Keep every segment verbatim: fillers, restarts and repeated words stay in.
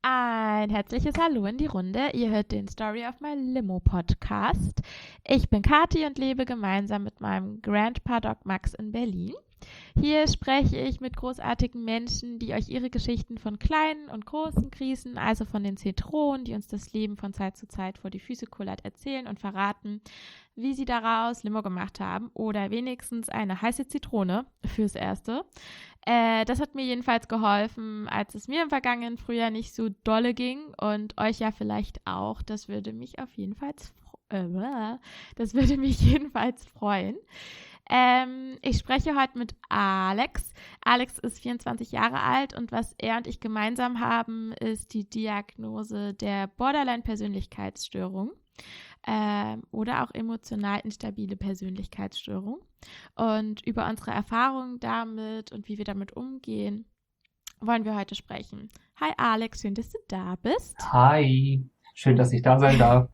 Ein herzliches Hallo in die Runde. Ihr hört den Story of My Limo Podcast. Ich bin Kathi und lebe gemeinsam mit meinem Grandpa Doc Max in Berlin. Hier spreche ich mit großartigen Menschen, die euch ihre Geschichten von kleinen und großen Krisen, also von den Zitronen, die uns das Leben von Zeit zu Zeit vor die Füße kullert, erzählen und verraten, wie sie daraus Limo gemacht haben oder wenigstens eine heiße Zitrone fürs Erste. Äh, das hat mir jedenfalls geholfen, als es mir im vergangenen Frühjahr nicht so dolle ging und euch ja vielleicht auch. Das würde mich auf jeden Fall, äh, das würde mich jedenfalls freuen. Ähm, ich spreche heute mit Alex. Alex ist vierundzwanzig Jahre alt und was er und ich gemeinsam haben, ist die Diagnose der Borderline-Persönlichkeitsstörung ähm, oder auch emotional instabile Persönlichkeitsstörung. Und über unsere Erfahrungen damit und wie wir damit umgehen, wollen wir heute sprechen. Hi Alex, schön, dass du da bist. Hi, schön, dass ich da sein darf.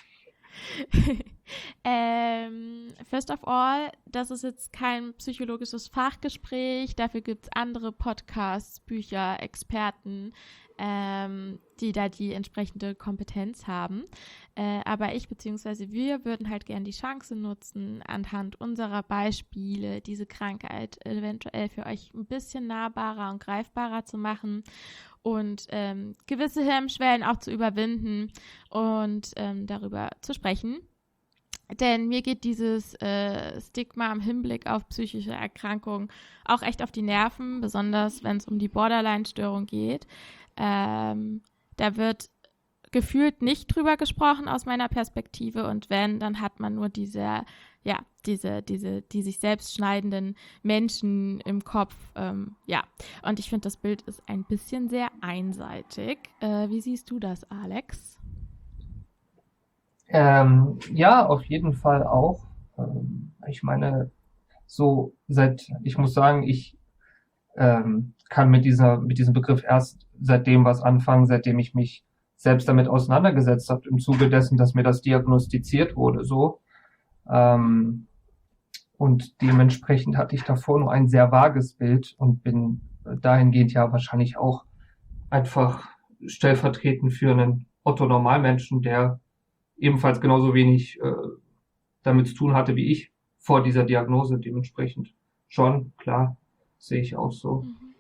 ähm, first of all, das ist jetzt kein psychologisches Fachgespräch, dafür gibt es andere Podcasts, Bücher, Experten, ähm, die da die entsprechende Kompetenz haben. Äh, aber ich bzw. wir würden halt gerne die Chance nutzen, anhand unserer Beispiele diese Krankheit eventuell für euch ein bisschen nahbarer und greifbarer zu machen und ähm, gewisse Hemmschwellen auch zu überwinden und ähm, darüber zu sprechen. Denn mir geht dieses äh, Stigma im Hinblick auf psychische Erkrankungen auch echt auf die Nerven, besonders wenn es um die Borderline-Störung geht. Ähm, da wird gefühlt nicht drüber gesprochen aus meiner Perspektive und wenn, dann hat man nur diese, ja, diese, diese, die sich selbst schneidenden Menschen im Kopf, ähm, ja. Und ich finde, das Bild ist ein bisschen sehr einseitig. Äh, wie siehst du das, Alex? Ähm, ja, auf jeden Fall auch. Ähm, ich meine, so seit, ich muss sagen, ich ähm, kann mit dieser, mit diesem Begriff erst seitdem was anfangen, seitdem ich mich selbst damit auseinandergesetzt habe, im Zuge dessen, dass mir das diagnostiziert wurde, so. Ähm, und dementsprechend hatte ich davor nur ein sehr vages Bild und bin dahingehend ja wahrscheinlich auch einfach stellvertretend für einen Otto-Normalmenschen, der ebenfalls genauso wenig äh, damit zu tun hatte wie ich vor dieser Diagnose. Dementsprechend schon, klar, sehe ich auch so. Mhm.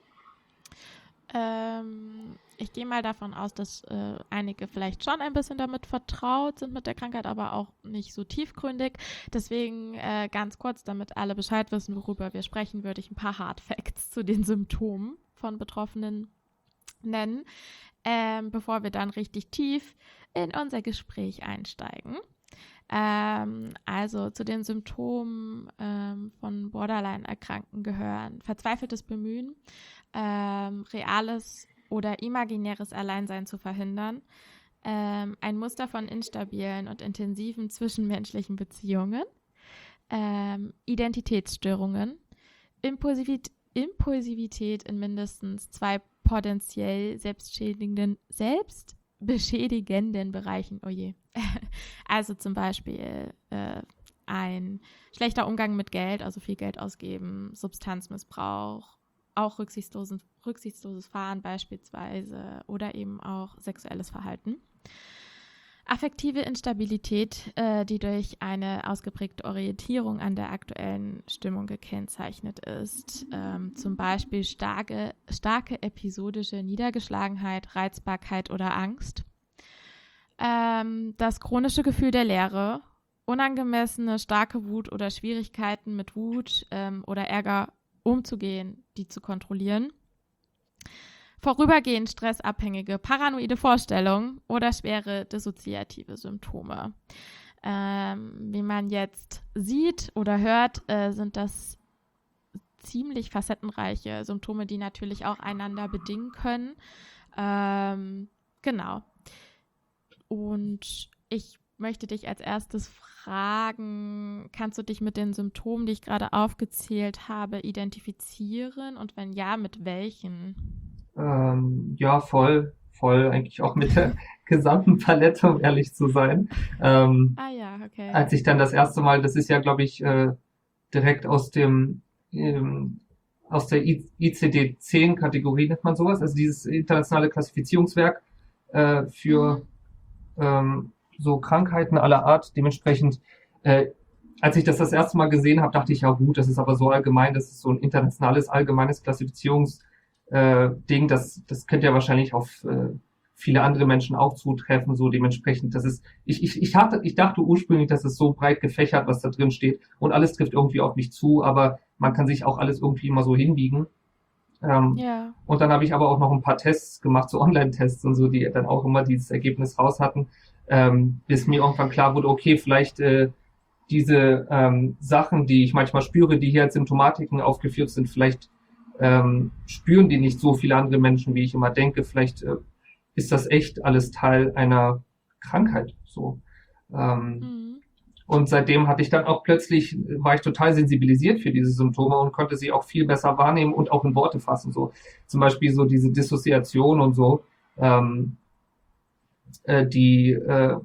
Ähm, ich gehe mal davon aus, dass äh, einige vielleicht schon ein bisschen damit vertraut sind mit der Krankheit, aber auch nicht so tiefgründig. Deswegen äh, ganz kurz, damit alle Bescheid wissen, worüber wir sprechen, würde ich ein paar Hard Facts zu den Symptomen von Betroffenen nennen, ähm, bevor wir dann richtig tief in unser Gespräch einsteigen. Ähm, also zu den Symptomen ähm, von Borderline-Erkrankten gehören verzweifeltes Bemühen, ähm, reales oder imaginäres Alleinsein zu verhindern, ähm, ein Muster von instabilen und intensiven zwischenmenschlichen Beziehungen, ähm, Identitätsstörungen, Impulsivität, Impulsivität in mindestens zwei potenziell selbstschädigenden, selbstbeschädigenden Bereichen. Oh je. Also zum Beispiel äh, ein schlechter Umgang mit Geld, also viel Geld ausgeben, Substanzmissbrauch, auch rücksichtsloses, rücksichtsloses Fahren beispielsweise oder eben auch sexuelles Verhalten. Affektive Instabilität, äh, die durch eine ausgeprägte Orientierung an der aktuellen Stimmung gekennzeichnet ist. Ähm, zum Beispiel starke, starke episodische Niedergeschlagenheit, Reizbarkeit oder Angst. Ähm, das chronische Gefühl der Leere, unangemessene starke Wut oder Schwierigkeiten mit Wut ähm, oder Ärger umzugehen, die zu kontrollieren. Vorübergehend stressabhängige paranoide Vorstellungen oder schwere dissoziative Symptome. Ähm, wie man jetzt sieht oder hört, äh, sind das ziemlich facettenreiche Symptome, die natürlich auch einander bedingen können. Ähm, genau. Und ich möchte dich als erstes fragen, kannst du dich mit den Symptomen, die ich gerade aufgezählt habe, identifizieren? Und wenn ja, mit welchen? Ähm, ja, voll, voll, eigentlich auch mit der gesamten Palette, um ehrlich zu sein. Ähm, Ah ja, okay. als ich dann das erste Mal, das ist ja, glaube ich, äh, direkt aus dem ähm, aus der I C D zehn Kategorie nennt man sowas, also dieses internationale Klassifizierungswerk, äh, für Mhm. ähm, so Krankheiten aller Art. Dementsprechend, äh, als ich das das erste Mal gesehen habe, dachte ich, ja gut, das ist aber so allgemein, das ist so ein internationales, allgemeines Klassifizierungs äh, Ding, das, das könnte ja wahrscheinlich auf äh, viele andere Menschen auch zutreffen, so dementsprechend, das ist, ich, ich, ich hatte, ich dachte ursprünglich, dass es so breit gefächert, was da drin steht und alles trifft irgendwie auf mich zu, aber man kann sich auch alles irgendwie immer so hinbiegen. Ähm, Ja. und dann habe ich aber auch noch ein paar Tests gemacht, so Online-Tests und so, die dann auch immer dieses Ergebnis raus hatten, ähm, bis mir irgendwann klar wurde, okay, vielleicht äh, diese ähm, Sachen, die ich manchmal spüre, die hier als Symptomatiken aufgeführt sind, vielleicht ähm, spüren die nicht so viele andere Menschen, wie ich immer denke. Vielleicht äh, ist das echt alles Teil einer Krankheit. So. Ähm, Mhm. und seitdem hatte ich dann auch plötzlich, war ich total sensibilisiert für diese Symptome und konnte sie auch viel besser wahrnehmen und auch in Worte fassen. So zum Beispiel so diese Dissoziation und so, ähm, äh, die äh,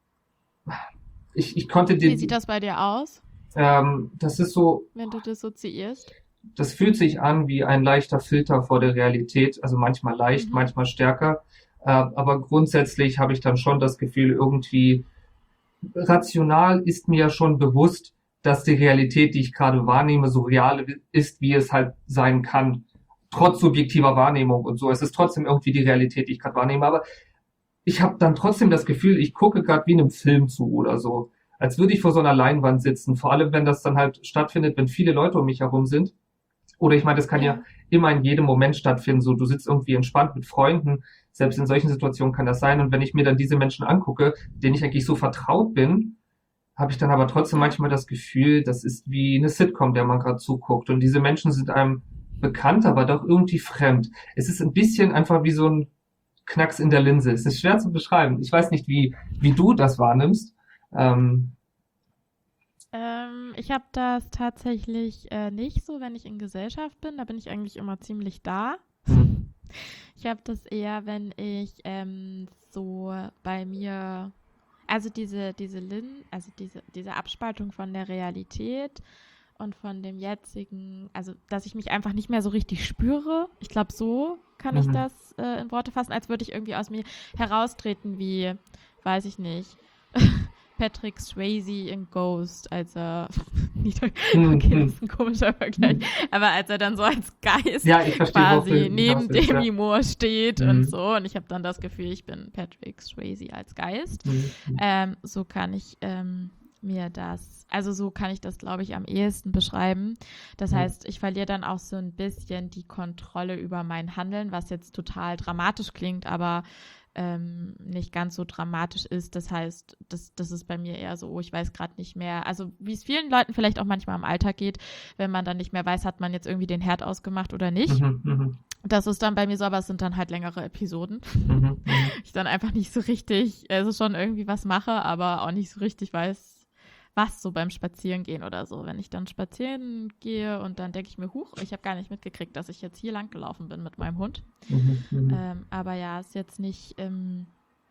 ich, ich konnte Wie sieht den, das bei dir aus, ähm, das ist so, wenn du dissoziierst? das fühlt sich an wie ein leichter Filter vor der Realität, also manchmal leicht, Mhm. manchmal stärker, äh, aber grundsätzlich habe ich dann schon das Gefühl, irgendwie rational ist mir ja schon bewusst, dass die Realität, die ich gerade wahrnehme, so real ist, wie es halt sein kann, trotz subjektiver Wahrnehmung und so. Es ist trotzdem irgendwie die Realität, die ich gerade wahrnehme, aber ich habe dann trotzdem das Gefühl, ich gucke gerade wie in einem Film zu oder so, als würde ich vor so einer Leinwand sitzen, vor allem wenn das dann halt stattfindet, wenn viele Leute um mich herum sind. Oder ich meine, das kann ja Ja. immer in jedem Moment stattfinden. So, du sitzt irgendwie entspannt mit Freunden. Selbst in solchen Situationen kann das sein. Und wenn ich mir dann diese Menschen angucke, denen ich eigentlich so vertraut bin, habe ich dann aber trotzdem Ja. manchmal das Gefühl, das ist wie eine Sitcom, der man gerade zuguckt. Und diese Menschen sind einem bekannt, aber doch irgendwie fremd. Es ist ein bisschen einfach wie so ein Knacks in der Linse. Es ist schwer zu beschreiben. Ich weiß nicht, wie, wie du das wahrnimmst. Ähm, Ähm, ich habe das tatsächlich äh, nicht so, wenn ich in Gesellschaft bin. Da bin ich eigentlich immer ziemlich da. hm, Ich habe das eher, wenn ich ähm, so bei mir, also diese, diese Lin, also diese, diese Abspaltung von der Realität und von dem jetzigen, also dass ich mich einfach nicht mehr so richtig spüre. Ich glaube, so kann ich mhm, das äh, in Worte fassen, als würde ich irgendwie aus mir heraustreten, wie, weiß ich nicht, Patrick Swayze in Ghost, als er, nicht, hm, okay, das hm, ist ein komischer Vergleich, hm. aber als er dann so als Geist Ja, ich verstehe, worauf du quasi hinaus neben willst, ja. Demi Moore steht und Hm, so, und ich habe dann das Gefühl, ich bin Patrick Swayze als Geist. hm, hm, Ähm, so kann ich ähm, mir das, also so kann ich das, glaube ich, am ehesten beschreiben. Das hm, heißt, ich verliere dann auch so ein bisschen die Kontrolle über mein Handeln, was jetzt total dramatisch klingt, aber ähm, nicht ganz so dramatisch ist. Das heißt, das, das ist bei mir eher so, oh, ich weiß gerade nicht mehr. Also wie es vielen Leuten vielleicht auch manchmal im Alltag geht, wenn man dann nicht mehr weiß, hat man jetzt irgendwie den Herd ausgemacht oder nicht. mhm, mhm, Das ist dann bei mir so, aber es sind dann halt längere Episoden. mhm, mhm. Ich dann einfach nicht so richtig, also schon irgendwie was mache, aber auch nicht so richtig weiß, was so beim Spazierengehen oder so. Wenn ich dann spazieren gehe und dann denke ich mir, huch, ich habe gar nicht mitgekriegt, dass ich jetzt hier lang gelaufen bin mit meinem Hund. Mhm, mhm. Ähm, aber ja, ist jetzt nicht, ähm,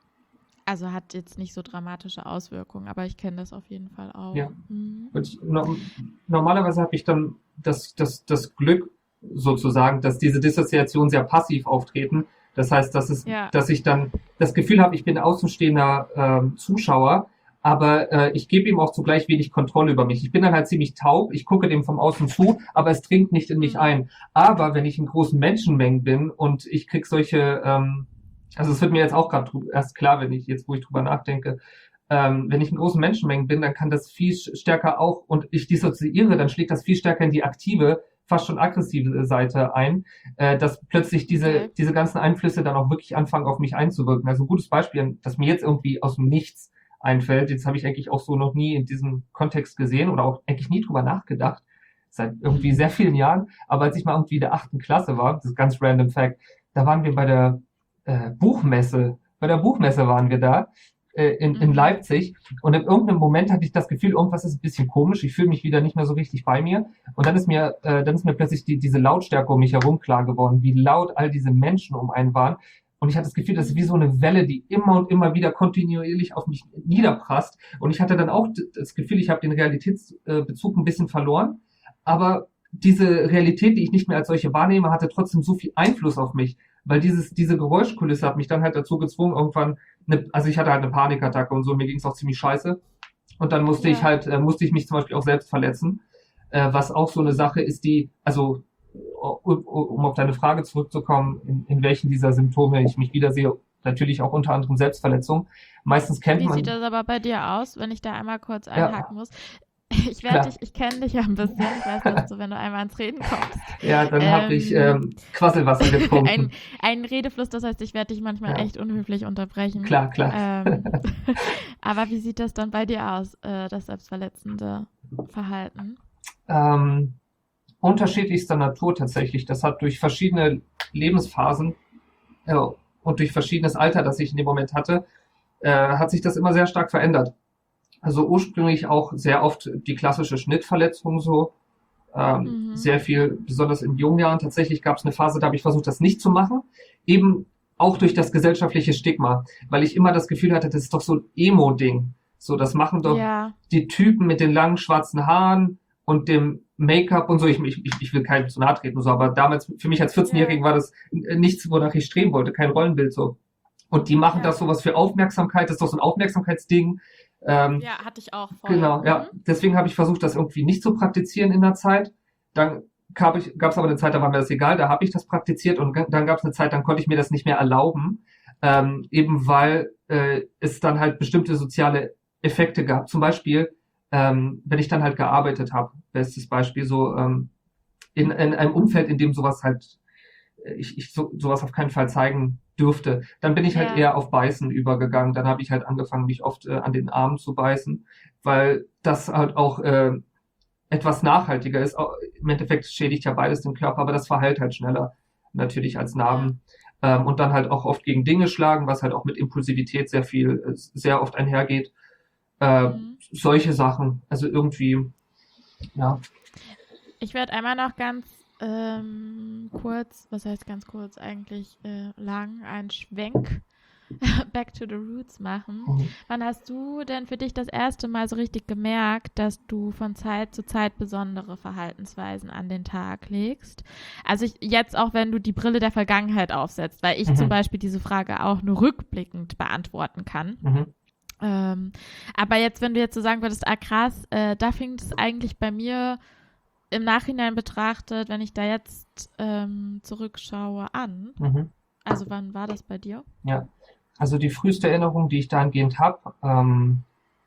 also hat jetzt nicht so dramatische Auswirkungen, aber ich kenne das auf jeden Fall auch. Ja. Mhm. Und ich, no, normalerweise habe ich dann das, das, das Glück sozusagen, dass diese Dissoziationen sehr passiv auftreten. Das heißt, dass es, Ja. dass ich dann das Gefühl habe, ich bin außenstehender ähm, Zuschauer, aber äh, ich gebe ihm auch zugleich wenig Kontrolle über mich. Ich bin dann halt ziemlich taub, ich gucke dem vom Außen zu, aber es dringt nicht in mich Mhm. ein. Aber wenn ich in großen Menschenmengen bin und ich krieg solche, ähm, also es wird mir jetzt auch gerade erst klar, wenn ich jetzt, wo ich drüber nachdenke, ähm, wenn ich in großen Menschenmengen bin, dann kann das viel stärker auch, und ich dissoziiere, dann schlägt das viel stärker in die aktive, fast schon aggressive Seite ein, äh, dass plötzlich diese, Okay. diese ganzen Einflüsse dann auch wirklich anfangen, auf mich einzuwirken. Also ein gutes Beispiel, das mir jetzt irgendwie aus dem Nichts einfällt, jetzt habe ich eigentlich auch so noch nie in diesem Kontext gesehen oder auch eigentlich nie drüber nachgedacht, seit irgendwie sehr vielen Jahren, aber als ich mal irgendwie in der achten Klasse war, das ist ganz random Fact, da waren wir bei der äh, Buchmesse, bei der Buchmesse waren wir da, In, in Mhm. Leipzig, und in irgendeinem Moment hatte ich das Gefühl, irgendwas ist ein bisschen komisch, ich fühle mich wieder nicht mehr so richtig bei mir, und dann ist mir äh, dann ist mir plötzlich die, diese Lautstärke um mich herum klar geworden, wie laut all diese Menschen um einen waren, und ich hatte das Gefühl, das ist wie so eine Welle, die immer und immer wieder kontinuierlich auf mich niederprasst, und ich hatte dann auch das Gefühl, ich habe den Realitätsbezug ein bisschen verloren, aber diese Realität, die ich nicht mehr als solche wahrnehme, hatte trotzdem so viel Einfluss auf mich, weil dieses, diese Geräuschkulisse hat mich dann halt dazu gezwungen, irgendwann, eine, also ich hatte halt eine Panikattacke und so, mir ging es auch ziemlich scheiße. Und dann musste Ja. ich halt, äh, musste ich mich zum Beispiel auch selbst verletzen, äh, was auch so eine Sache ist, die, also um, um auf deine Frage zurückzukommen, in, in welchen dieser Symptome ich mich wiedersehe, natürlich auch unter anderem Selbstverletzung. Meistens kennt Wie man. sieht das aber bei dir aus, wenn ich da einmal kurz Ja. einhaken muss? Ich Klar. werde dich, ich kenne dich ja ein bisschen. Ich weiß, dass du, wenn du einmal ins Reden kommst, Ja, dann Ähm, habe ich ähm, Quasselwasser getrunken. ein, einen Redefluss, das heißt, ich werde dich manchmal Ja. echt unhöflich unterbrechen. Klar, klar. Ähm, aber wie sieht das dann bei dir aus, äh, das selbstverletzende Verhalten? Ähm, unterschiedlichster Natur tatsächlich. Das hat durch verschiedene Lebensphasen äh, und durch verschiedenes Alter, das ich in dem Moment hatte, äh, hat sich das immer sehr stark verändert. Also ursprünglich auch sehr oft die klassische Schnittverletzung so, ähm, Mhm. sehr viel, besonders in jungen Jahren. Tatsächlich gab es eine Phase, da habe ich versucht, das nicht zu machen, eben auch durch das gesellschaftliche Stigma, weil ich immer das Gefühl hatte, das ist doch so ein Emo-Ding. So, das machen doch Ja, die Typen mit den langen schwarzen Haaren und dem Make-up und so. Ich, ich, ich will keinem zu nahe treten, so, aber damals, für mich als vierzehn-Jährigen war das nichts, wonach ich streben wollte, kein Rollenbild so. Und die machen Ja. das sowas für Aufmerksamkeit, das ist doch so ein Aufmerksamkeitsding. Ähm, ja, hatte ich auch voll. Genau, ja. Mhm. Deswegen habe ich versucht, das irgendwie nicht zu praktizieren in der Zeit. Dann gab ich, gab es aber eine Zeit, da war mir das egal, da habe ich das praktiziert und g- dann gab es eine Zeit, dann konnte ich mir das nicht mehr erlauben, ähm, eben weil äh, es dann halt bestimmte soziale Effekte gab. Zum Beispiel, ähm, wenn ich dann halt gearbeitet habe, bestes Beispiel, so ähm, in, in einem Umfeld, in dem sowas halt, äh, ich, ich so, sowas auf keinen Fall zeigen dürfte. Dann bin ich halt Ja. eher auf Beißen übergegangen. Dann habe ich halt angefangen, mich oft äh, an den Armen zu beißen, weil das halt auch äh, etwas nachhaltiger ist. Au- Im Endeffekt schädigt ja beides den Körper, aber das verheilt halt schneller natürlich als Narben. Ähm, und dann halt auch oft gegen Dinge schlagen, was halt auch mit Impulsivität sehr viel, äh, sehr oft einhergeht. Äh, Mhm. Solche Sachen. Also irgendwie, ja. Ich werde einmal noch ganz ähm, kurz, was heißt ganz kurz, eigentlich äh, lang, einen Schwenk back to the roots machen. Mhm. Wann hast du denn für dich das erste Mal so richtig gemerkt, dass du von Zeit zu Zeit besondere Verhaltensweisen an den Tag legst? Also ich, jetzt auch, wenn du die Brille der Vergangenheit aufsetzt, weil ich Mhm. zum Beispiel diese Frage auch nur rückblickend beantworten kann. Mhm. Ähm, aber jetzt, wenn du jetzt so sagen würdest, ah krass, äh, da fing es eigentlich bei mir im Nachhinein betrachtet, wenn ich da jetzt ähm, zurückschaue, an. Mhm. Also wann war das bei dir? Ja. Also die früheste Erinnerung, die ich dahingehend habe, ähm,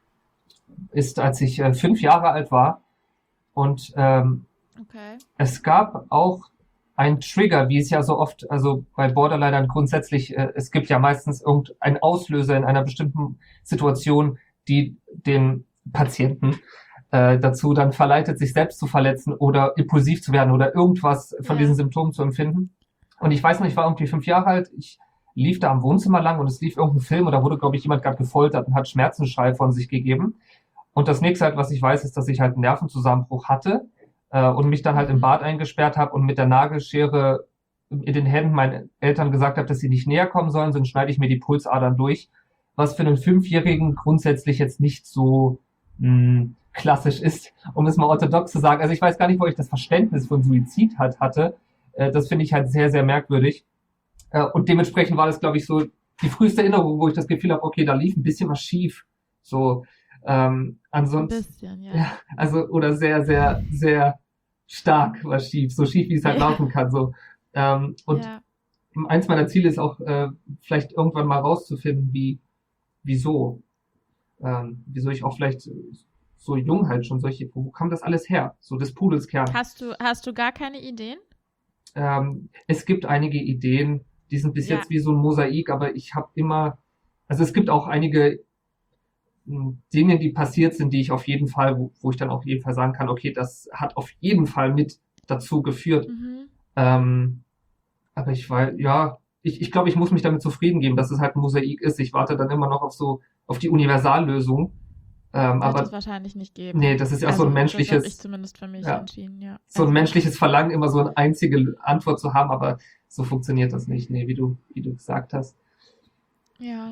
ist, als ich äh, fünf Jahre alt war und ähm, Okay. es gab auch einen Trigger, wie es ja so oft, also bei Borderlinern grundsätzlich, äh, es gibt ja meistens irgendeinen Auslöser in einer bestimmten Situation, die den Patienten äh, dazu dann verleitet, sich selbst zu verletzen oder impulsiv zu werden oder irgendwas von Ja. diesen Symptomen zu empfinden. Und ich weiß noch, ich war irgendwie fünf Jahre alt, ich lief da am Wohnzimmer lang und es lief irgendein Film und da wurde, glaube ich, jemand gerade gefoltert und hat Schmerzensschrei von sich gegeben. Und das nächste halt, was ich weiß, ist, dass ich halt einen Nervenzusammenbruch hatte äh, und mich dann halt im Mhm. Bad eingesperrt habe und mit der Nagelschere in den Händen meinen Eltern gesagt habe, dass sie nicht näher kommen sollen, sonst schneide ich mir die Pulsadern durch. Was für einen Fünfjährigen grundsätzlich jetzt nicht so mh, klassisch ist, um es mal orthodox zu sagen. Also ich weiß gar nicht, wo ich das Verständnis von Suizid halt hatte. Äh, das finde ich halt sehr, sehr merkwürdig. Äh, und dementsprechend war das, glaube ich, so die früheste Erinnerung, wo ich das Gefühl habe, okay, da lief ein bisschen was schief. So, ähm, Ein ansonsten, bisschen, ja. ja, also, oder sehr, sehr, sehr stark was schief, so schief, wie es halt Ja. laufen kann, so. Ähm, und ja. eins meiner Ziele ist auch, äh, vielleicht irgendwann mal rauszufinden, wie, wieso, ähm, wieso ich auch vielleicht so jung halt schon solche, wo kam das alles her? So des Pudels Kern. Hast du, hast du gar keine Ideen? Ähm, es gibt einige Ideen, die sind bis Ja. jetzt wie so ein Mosaik, aber ich habe immer, also es gibt auch einige mh, Dinge, die passiert sind, die ich auf jeden Fall, wo, wo ich dann auf jeden Fall sagen kann, okay, das hat auf jeden Fall mit dazu geführt. Mhm. Ähm, aber ich weiß, ja, ich, ich glaube, ich muss mich damit zufrieden geben, dass es halt ein Mosaik ist. Ich warte dann immer noch auf so, auf die Universallösung. Ähm, Wird es aber wahrscheinlich nicht geben. nee, das ist ja also, so ein Das habe menschliches, ich zumindest für mich ja, entschieden, ja. so ein Also, menschliches Verlangen, immer so eine einzige Antwort zu haben, aber so funktioniert das nicht, nee, wie du, wie du gesagt hast. ja.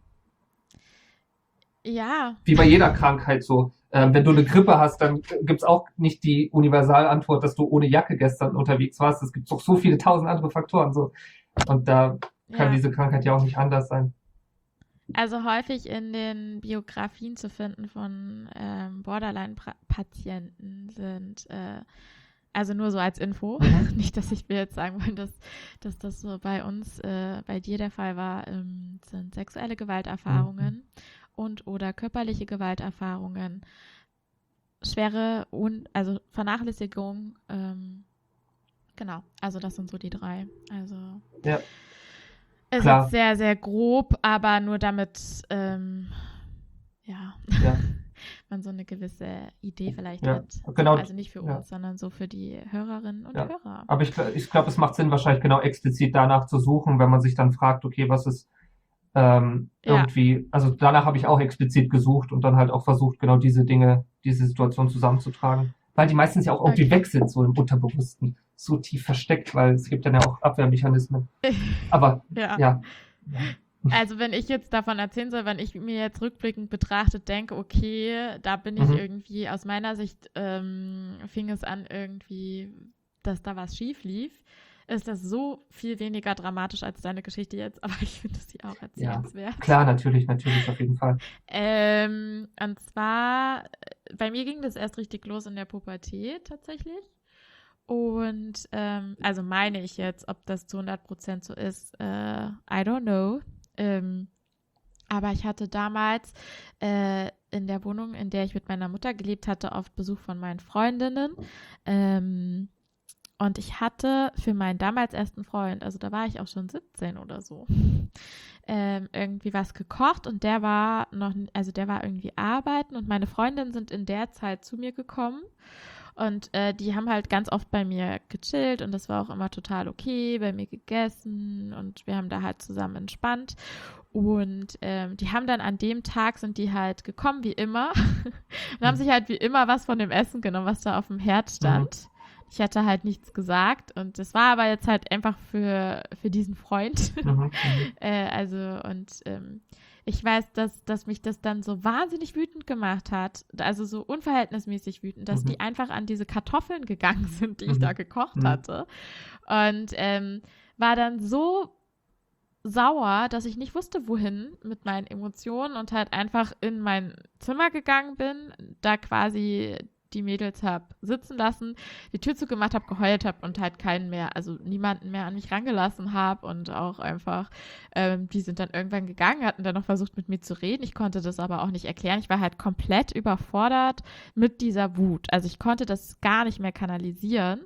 Ja, Wie bei jeder Krankheit so. Ähm, wenn du eine Grippe hast, dann gibt's auch nicht die Universalantwort, dass du ohne Jacke gestern unterwegs warst. Es gibt doch so viele tausend andere Faktoren. So. Und da kann Ja. diese Krankheit ja auch nicht anders sein. Also häufig in den Biografien zu finden von ähm, Borderline-Patienten sind, äh, also nur so als Info, Mhm. nicht, dass ich mir jetzt sagen will, dass, dass das so bei uns, äh, bei dir der Fall war, ähm, sind sexuelle Mhm. Gewalterfahrungen und oder körperliche Gewalterfahrungen, schwere und also Vernachlässigung, ähm, genau, also das sind so die drei. Also Ja, ist jetzt klar. sehr, sehr grob, aber nur damit, ähm, ja, Ja, man so eine gewisse Idee vielleicht ja, hat. So, genau. also nicht für Ja, uns, sondern so für die Hörerinnen und ja. Hörer. Aber ich, gl- ich glaube, es macht Sinn, wahrscheinlich genau explizit danach zu suchen, wenn man sich dann fragt, okay, was ist ähm, Ja, irgendwie, also danach habe ich auch explizit gesucht und dann halt auch versucht, genau diese Dinge, diese Situation zusammenzutragen. Weil die meistens ja auch irgendwie okay. weg sind, so im Unterbewussten, so tief versteckt, weil es gibt dann ja auch Abwehrmechanismen. Aber Ja. ja, ja. Also wenn ich jetzt davon erzählen soll, wenn ich mir jetzt rückblickend betrachtet denke, okay, da bin ich Mhm. irgendwie, aus meiner Sicht ähm, fing es an irgendwie, dass da was schief lief, ist das so viel weniger dramatisch als deine Geschichte jetzt, aber ich finde sie auch Ja, erzählenswert. klar, natürlich, natürlich, auf jeden Fall. Ähm, und zwar, äh, bei mir ging das erst richtig los in der Pubertät tatsächlich. Und ähm, also meine ich jetzt, ob das zu hundert Prozent so ist, äh, I don't know. Ähm, aber ich hatte damals äh, in der Wohnung, in der ich mit meiner Mutter gelebt hatte, oft Besuch von meinen Freundinnen. Ähm, und ich hatte für meinen damals ersten Freund, also da war ich auch schon siebzehn oder so, ähm, irgendwie was gekocht und der war noch, also der war irgendwie arbeiten und meine Freundinnen sind in der Zeit zu mir gekommen und äh, die haben halt ganz oft bei mir gechillt und das war auch immer total okay, bei mir gegessen und wir haben da halt zusammen entspannt. Und ähm, die haben dann an dem Tag sind die halt gekommen wie immer und haben Mhm. sich halt wie immer was von dem Essen genommen, was da auf dem Herd stand. Ich hatte halt nichts gesagt und das war aber jetzt halt einfach für, für diesen Freund. Mhm. Mhm. äh, also und ähm, ich weiß, dass, dass mich das dann so wahnsinnig wütend gemacht hat, also so unverhältnismäßig wütend, dass Mhm. die einfach an diese Kartoffeln gegangen sind, die ich Mhm. da gekocht Mhm. hatte. Und ähm, war dann so sauer, dass ich nicht wusste, wohin mit meinen Emotionen und halt einfach in mein Zimmer gegangen bin, da quasi die Mädels hab sitzen lassen, die Tür zugemacht habe, geheult habe und halt keinen mehr, also niemanden mehr an mich rangelassen habe und auch einfach, ähm, die sind dann irgendwann gegangen, hatten dann noch versucht mit mir zu reden. Ich konnte das aber auch nicht erklären. Ich war halt komplett überfordert mit dieser Wut. Also ich konnte das gar nicht mehr kanalisieren.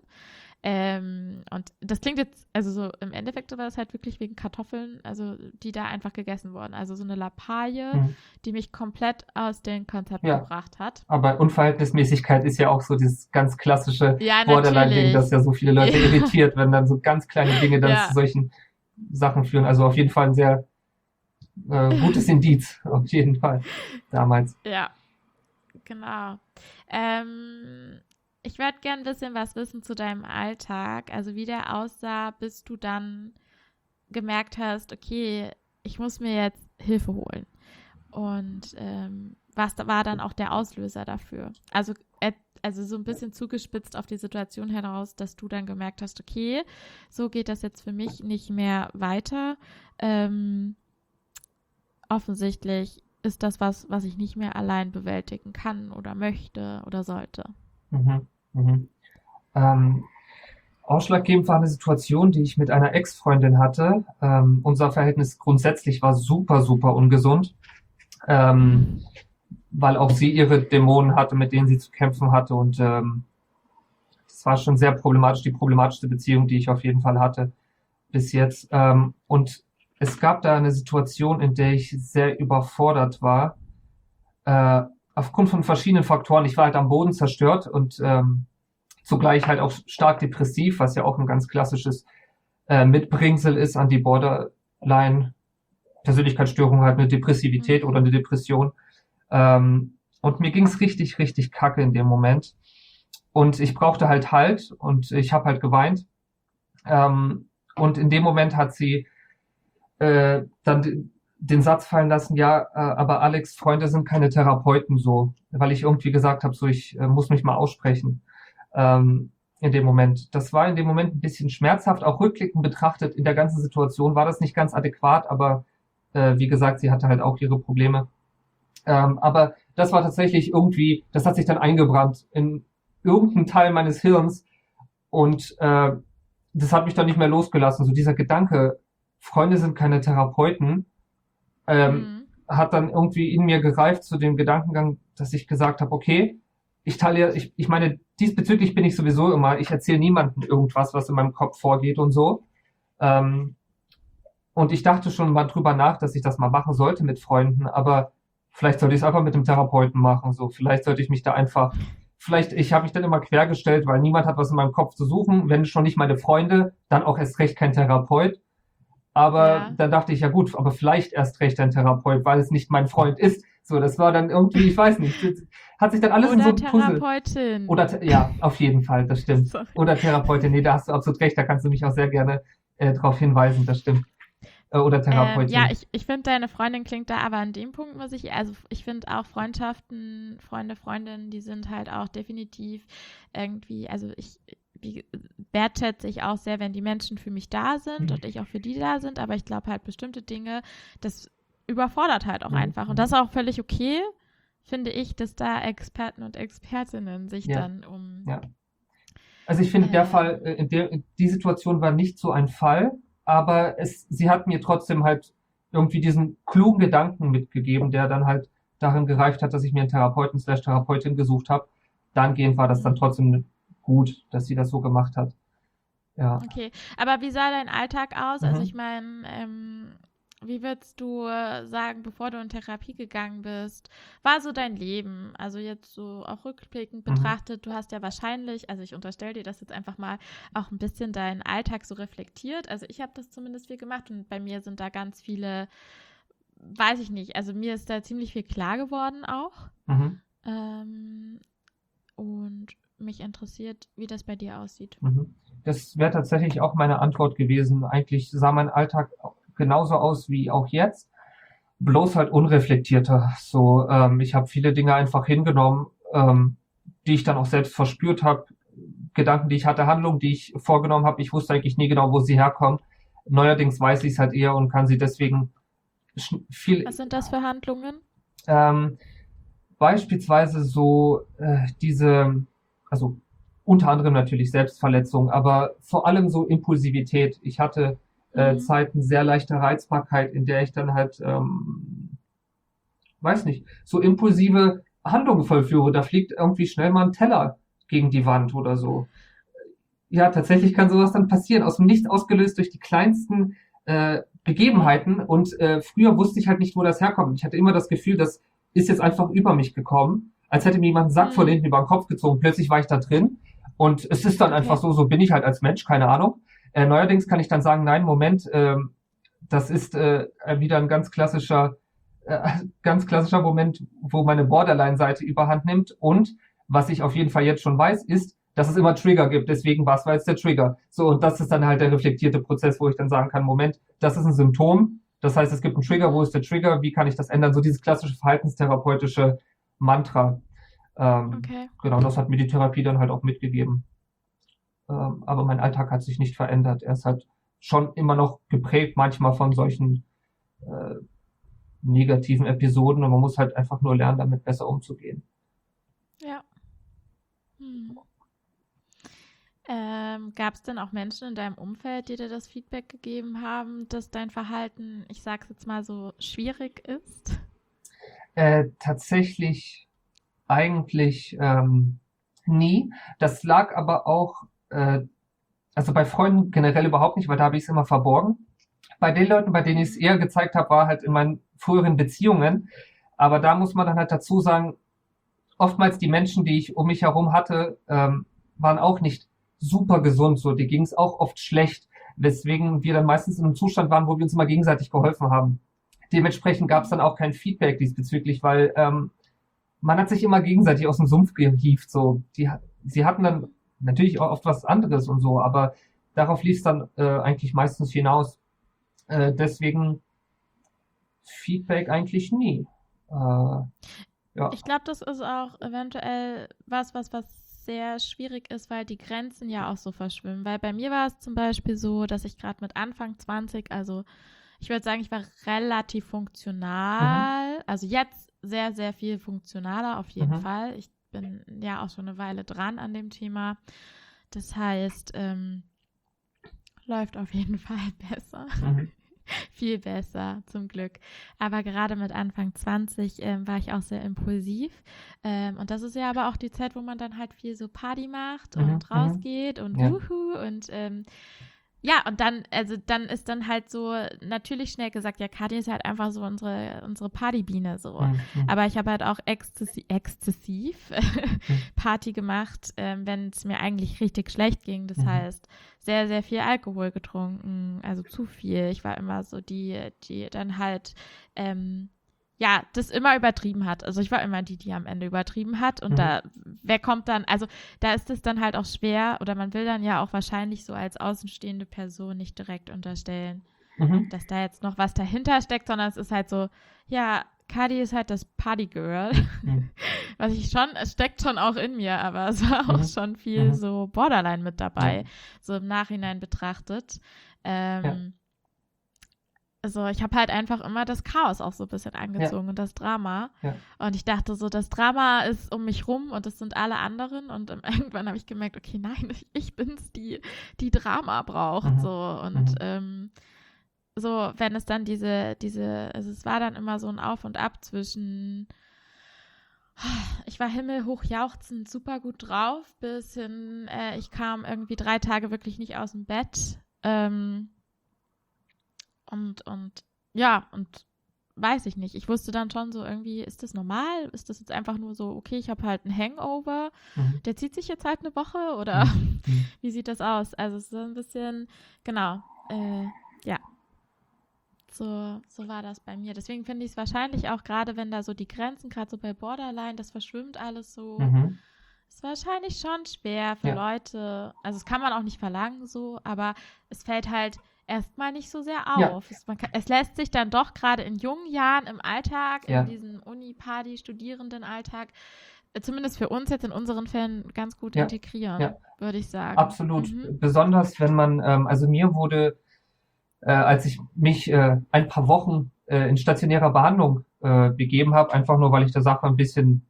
Ähm, und das klingt jetzt, also so im Endeffekt war das halt wirklich wegen Kartoffeln, also die da einfach gegessen wurden. Also so eine Lappalie, Mhm. die mich komplett aus dem Konzept Ja, gebracht hat. aber Unverhältnismäßigkeit ist ja auch so dieses ganz klassische Ja, Borderline-Ding, das natürlich. ja so viele Leute Ja, irritiert, wenn dann so ganz kleine Dinge dann zu ja, solchen Sachen führen. Also auf jeden Fall ein sehr äh, gutes Indiz, auf jeden Fall, damals. ja, genau. Ähm, ich würde gern ein bisschen was wissen zu deinem Alltag. Also wie der aussah, bis du dann gemerkt hast, okay, ich muss mir jetzt Hilfe holen. Und ähm, was da war dann auch der Auslöser dafür? Also, äh, also so ein bisschen zugespitzt auf die Situation heraus, dass du dann gemerkt hast, okay, so geht das jetzt für mich nicht mehr weiter. Ähm, offensichtlich ist das was, was ich nicht mehr allein bewältigen kann oder möchte oder sollte. Mhm. Mhm. Ähm, ausschlaggebend war eine Situation, die ich mit einer Ex-Freundin hatte. Ähm, unser Verhältnis grundsätzlich war super, super ungesund, ähm, weil auch sie ihre Dämonen hatte, mit denen sie zu kämpfen hatte. Und ähm, es war schon sehr problematisch, die problematischste Beziehung, die ich auf jeden Fall hatte bis jetzt. Ähm, und es gab da eine Situation, in der ich sehr überfordert war, äh, aufgrund von verschiedenen Faktoren. Ich war halt am Boden zerstört und ähm, zugleich halt auch stark depressiv, was ja auch ein ganz klassisches äh, Mitbringsel ist an die Borderline-Persönlichkeitsstörung, halt eine Depressivität Mhm. oder eine Depression. Ähm, und mir ging's richtig, richtig kacke in dem Moment. Und ich brauchte halt Halt und ich habe halt geweint. Ähm, und in dem Moment hat sie äh, dann den Satz fallen lassen, ja, äh, aber Alex, Freunde sind keine Therapeuten so, weil ich irgendwie gesagt habe, so ich äh, muss mich mal aussprechen. Ähm, in dem Moment. Das war in dem Moment ein bisschen schmerzhaft, auch rückblickend betrachtet. In der ganzen Situation war das nicht ganz adäquat, aber äh, wie gesagt, sie hatte halt auch ihre Probleme. Ähm, aber das war tatsächlich irgendwie, das hat sich dann eingebrannt in irgendeinen Teil meines Hirns und äh, das hat mich dann nicht mehr losgelassen. So dieser Gedanke, Freunde sind keine Therapeuten, ähm, Mhm. hat dann irgendwie in mir gereift zu dem Gedankengang, dass ich gesagt habe, okay, ich teile, ich, ich meine, diesbezüglich bin ich sowieso immer, ich erzähle niemandem irgendwas, was in meinem Kopf vorgeht und so. Ähm, und ich dachte schon mal drüber nach, dass ich das mal machen sollte mit Freunden, aber vielleicht sollte ich es einfach mit dem Therapeuten machen. So, vielleicht sollte ich mich da einfach, vielleicht, ich habe mich dann immer quergestellt, weil niemand hat was in meinem Kopf zu suchen. Wenn schon nicht meine Freunde, dann auch erst recht kein Therapeut. Aber Ja. dann dachte ich, ja gut, aber vielleicht erst recht ein Therapeut, weil es nicht mein Freund ist. So, das war dann irgendwie, ich weiß nicht, das hat sich dann alles in so Oder ein Puzzle. Therapeutin. Oder, ja, auf jeden Fall, das stimmt. Sorry. Oder Therapeutin, nee, da hast du absolut recht, da kannst du mich auch sehr gerne äh, darauf hinweisen, das stimmt. Äh, oder Ähm, ja, Therapeutin. ich, ich finde, deine Freundin klingt da, aber an dem Punkt muss ich, also ich finde auch Freundschaften, Freunde, Freundinnen, die sind halt auch definitiv irgendwie, also ich wie, wertschätze ich auch sehr, wenn die Menschen für mich da sind Mhm. und ich auch für die da sind, aber ich glaube halt bestimmte Dinge, das überfordert halt auch einfach. Und das Mhm. ist auch völlig okay, finde ich, dass da Experten und Expertinnen sich Ja, dann um ja. Also ich finde, der Fall, ähm, äh, in der, die Situation war nicht so ein Fall, aber es, sie hat mir trotzdem halt irgendwie diesen klugen Gedanken mitgegeben, der dann halt darin gereicht hat, dass ich mir einen Therapeuten slash Therapeutin gesucht habe. Dahingehend war das dann mhm. trotzdem gut, dass sie das so gemacht hat. Ja. Okay, aber wie sah dein Alltag aus? Also ich Mhm. meine, ähm, wie würdest du äh, sagen, bevor du in Therapie gegangen bist, war so dein Leben? Also jetzt so auch rückblickend Mhm. betrachtet, du hast ja wahrscheinlich, also ich unterstelle dir das jetzt einfach mal, auch ein bisschen deinen Alltag so reflektiert. Also ich habe das zumindest viel gemacht und bei mir sind da ganz viele, weiß ich nicht, also mir ist da ziemlich viel klar geworden auch. Mhm. Ähm, und mich interessiert, wie das bei dir aussieht. Mhm. Das wäre tatsächlich auch meine Antwort gewesen. Eigentlich sah mein Alltag genauso aus wie auch jetzt, bloß halt unreflektierter. So, ähm, ich habe viele Dinge einfach hingenommen, ähm, die ich dann auch selbst verspürt habe. Gedanken, die ich hatte, Handlungen, die ich vorgenommen habe. Ich wusste eigentlich nie genau, wo sie herkommen. Neuerdings weiß ich es halt eher und kann sie deswegen Was viel, sind das für Handlungen? ähm, beispielsweise so äh, diese, also unter anderem natürlich Selbstverletzung, aber vor allem so Impulsivität. Ich hatte äh, Mhm. Zeiten sehr leichter Reizbarkeit, in der ich dann halt, ähm, weiß nicht, so impulsive Handlungen vollführe. Da fliegt irgendwie schnell mal ein Teller gegen die Wand oder so. Ja, tatsächlich kann sowas dann passieren, aus dem Nichts ausgelöst durch die kleinsten äh, Okay. Begebenheiten. Und äh, früher wusste ich halt nicht, wo das herkommt. Ich hatte immer das Gefühl, das ist jetzt einfach über mich gekommen, als hätte mir jemand einen Sack von Mhm. hinten über den Kopf gezogen. Plötzlich war ich da drin. Und es ist dann einfach Okay. so, so bin ich halt als Mensch, keine Ahnung. Äh, neuerdings kann ich dann sagen, nein, Moment, ähm, das ist äh, wieder ein ganz klassischer, äh, ganz klassischer Moment, wo meine Borderline-Seite überhand nimmt. Und was ich auf jeden Fall jetzt schon weiß, ist, dass es immer Trigger gibt. Deswegen, was war jetzt der Trigger? So, und das ist dann halt der reflektierte Prozess, wo ich dann sagen kann, Moment, das ist ein Symptom. Das heißt, es gibt einen Trigger. Wo Mhm. ist der Trigger? Wie kann ich das ändern? So dieses klassische verhaltenstherapeutische Mantra. Ähm, Okay. genau, das hat mir die Therapie dann halt auch mitgegeben. Ähm, aber mein Alltag hat sich nicht verändert. Er ist halt schon immer noch geprägt, manchmal von solchen äh, negativen Episoden. Und man muss halt einfach nur lernen, damit besser umzugehen. Ja. Mhm. Ähm, Gab es denn auch Menschen in deinem Umfeld, die dir das Feedback gegeben haben, dass dein Verhalten, ich sag's jetzt mal so, schwierig ist? Äh, tatsächlich eigentlich ähm, nie. Das lag aber auch, äh, also bei Freunden generell überhaupt nicht, weil da habe ich es immer verborgen. Bei den Leuten, bei denen ich es Mhm. eher gezeigt habe, war halt in meinen früheren Beziehungen. Aber da muss man dann halt dazu sagen, oftmals die Menschen, die ich um mich herum hatte, ähm, waren auch nicht super gesund. So, die ging es auch oft schlecht, weswegen wir dann meistens in einem Zustand waren, wo wir uns immer gegenseitig geholfen haben. Dementsprechend gab es dann Mhm. auch kein Feedback diesbezüglich, weil ähm, man hat sich immer gegenseitig aus dem Sumpf gehievt. So, die, sie hatten dann natürlich auch oft was anderes und so, aber darauf lief es dann äh, eigentlich meistens hinaus. Äh, deswegen Feedback eigentlich nie. Äh, ja. Ich glaube, das ist auch eventuell was, was, was sehr schwierig ist, weil die Grenzen ja auch so verschwimmen. Weil bei mir war es zum Beispiel so, dass ich gerade mit Anfang zwanzig, also ich würde sagen, ich war relativ funktional. Mhm. Also jetzt sehr, sehr viel funktionaler auf jeden Mhm. Fall. Ich bin ja auch schon eine Weile dran an dem Thema. Das heißt, ähm, läuft auf jeden Fall besser. Mhm. Viel besser, zum Glück. Aber gerade mit Anfang zwanzig ähm, war ich auch sehr impulsiv. Ähm, und das ist ja aber auch die Zeit, wo man dann halt viel so Party macht Mhm. und rausgeht und Ja. wuhu und ähm, ja, und dann, also dann ist dann halt so natürlich schnell gesagt, ja, Kathi ist halt einfach so unsere, unsere Partybiene so. Mhm. Aber ich habe halt auch exzessi- exzessiv Mhm. Party gemacht, ähm, wenn es mir eigentlich richtig schlecht ging. Das Mhm. heißt, sehr, sehr viel Alkohol getrunken, also zu viel. Ich war immer so die, die dann halt, ähm, ja, das immer übertrieben hat. Also ich war immer die, die am Ende übertrieben hat. Und Mhm. da, wer kommt dann, also da ist es dann halt auch schwer, oder man will dann ja auch wahrscheinlich so als außenstehende Person nicht direkt unterstellen, Mhm. dass da jetzt noch was dahinter steckt, sondern es ist halt so, ja, Kadi ist halt das Partygirl, Mhm. was ich schon, es steckt schon auch in mir, aber es war auch Mhm. schon viel Mhm. so Borderline mit dabei, Ja. so im Nachhinein betrachtet. Ähm, Ja. Also ich habe halt einfach immer das Chaos auch so ein bisschen angezogen und das Drama. Ja. Und ich dachte so, das Drama ist um mich rum und es sind alle anderen. Und ähm, irgendwann habe ich gemerkt, okay, nein, ich, ich bin's, die, die Drama braucht. Mhm. So. Und Mhm. ähm, so, wenn es dann diese, diese, also es war dann immer so ein Auf und Ab zwischen, ich war himmelhoch jauchzend, super gut drauf, bis hin, äh, ich kam irgendwie drei Tage wirklich nicht aus dem Bett. Ähm, und, und, ja, und weiß ich nicht. Ich wusste dann schon so irgendwie, ist das normal? Ist das jetzt einfach nur so, okay, ich habe halt einen Hangover, Mhm. der zieht sich jetzt halt eine Woche oder Mhm. Mhm. wie sieht das aus? Also es ist so ein bisschen, genau, äh, ja. So, so war das bei mir. Deswegen finde ich es wahrscheinlich auch gerade, wenn da so die Grenzen, gerade so bei Borderline, das verschwimmt alles so, Mhm. ist wahrscheinlich schon schwer für Ja. Leute. Also das kann man auch nicht verlangen so, aber es fällt halt erstmal nicht so sehr Ja. auf. Es, man kann, es lässt sich dann doch gerade in jungen Jahren im Alltag, Ja. in diesem Uni-Party-Studierendenalltag, äh, zumindest für uns jetzt in unseren Fällen ganz gut Ja. integrieren, Ja. würde ich sagen. Absolut. Mhm. Besonders wenn man, ähm, also mir wurde, äh, als ich mich äh, ein paar Wochen äh, in stationärer Behandlung äh, begeben habe, einfach nur, weil ich der Sache ein bisschen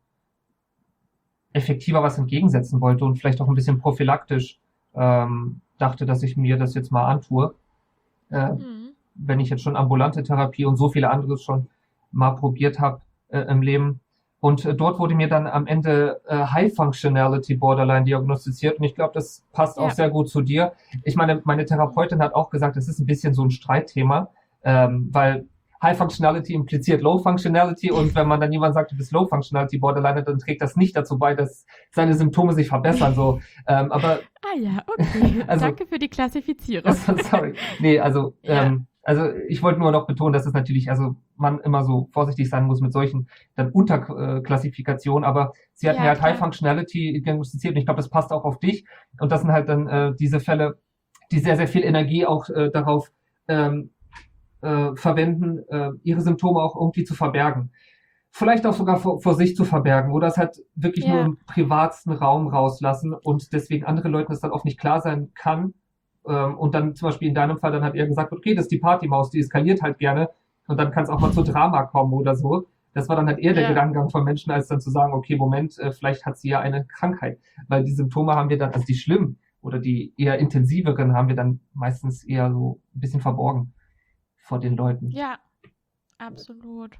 effektiver was entgegensetzen wollte und vielleicht auch ein bisschen prophylaktisch ähm, dachte, dass ich mir das jetzt mal antue. Äh, Mhm. wenn ich jetzt schon ambulante Therapie und so viele andere schon mal probiert habe äh, im Leben. Und äh, dort wurde mir dann am Ende äh, High Functionality Borderline diagnostiziert. Und ich glaube, das passt auch Ja. sehr gut zu dir. Ich meine, meine Therapeutin hat auch gesagt, das ist ein bisschen so ein Streitthema, ähm, weil High Functionality impliziert Low Functionality. Und wenn man dann jemand sagt, du bist Low Functionality Borderline, dann trägt das nicht dazu bei, dass seine Symptome sich verbessern. So, ähm, aber Ah ja, okay. Also- Danke für die Klassifizierung. also, sorry. Nee, also, Ja. ähm, also ich wollte nur noch betonen, dass es natürlich, also man immer so vorsichtig sein muss mit solchen dann Unterklassifikationen, aber sie hat Ja, mir halt klar. High Functionality diagnostiziert und ich glaube, das passt auch auf dich. Und das sind halt dann äh, diese Fälle, die sehr, sehr viel Energie auch äh, darauf ähm, äh, verwenden, äh, ihre Symptome auch irgendwie zu verbergen. Vielleicht auch sogar vor, vor sich zu verbergen oder es halt wirklich Ja. nur im privatsten Raum rauslassen und deswegen anderen Leuten das dann auch nicht klar sein kann. Ähm, und dann zum Beispiel in deinem Fall dann hat er gesagt, okay, das ist die Partymaus, die eskaliert halt gerne und dann kann es auch mal zu Drama kommen oder so. Das war dann halt eher der Ja. Gedankengang von Menschen, als dann zu sagen, okay, Moment, äh, vielleicht hat sie ja eine Krankheit. Weil die Symptome haben wir dann, also die schlimmen oder die eher intensiveren haben wir dann meistens eher so ein bisschen verborgen vor den Leuten. Ja, absolut.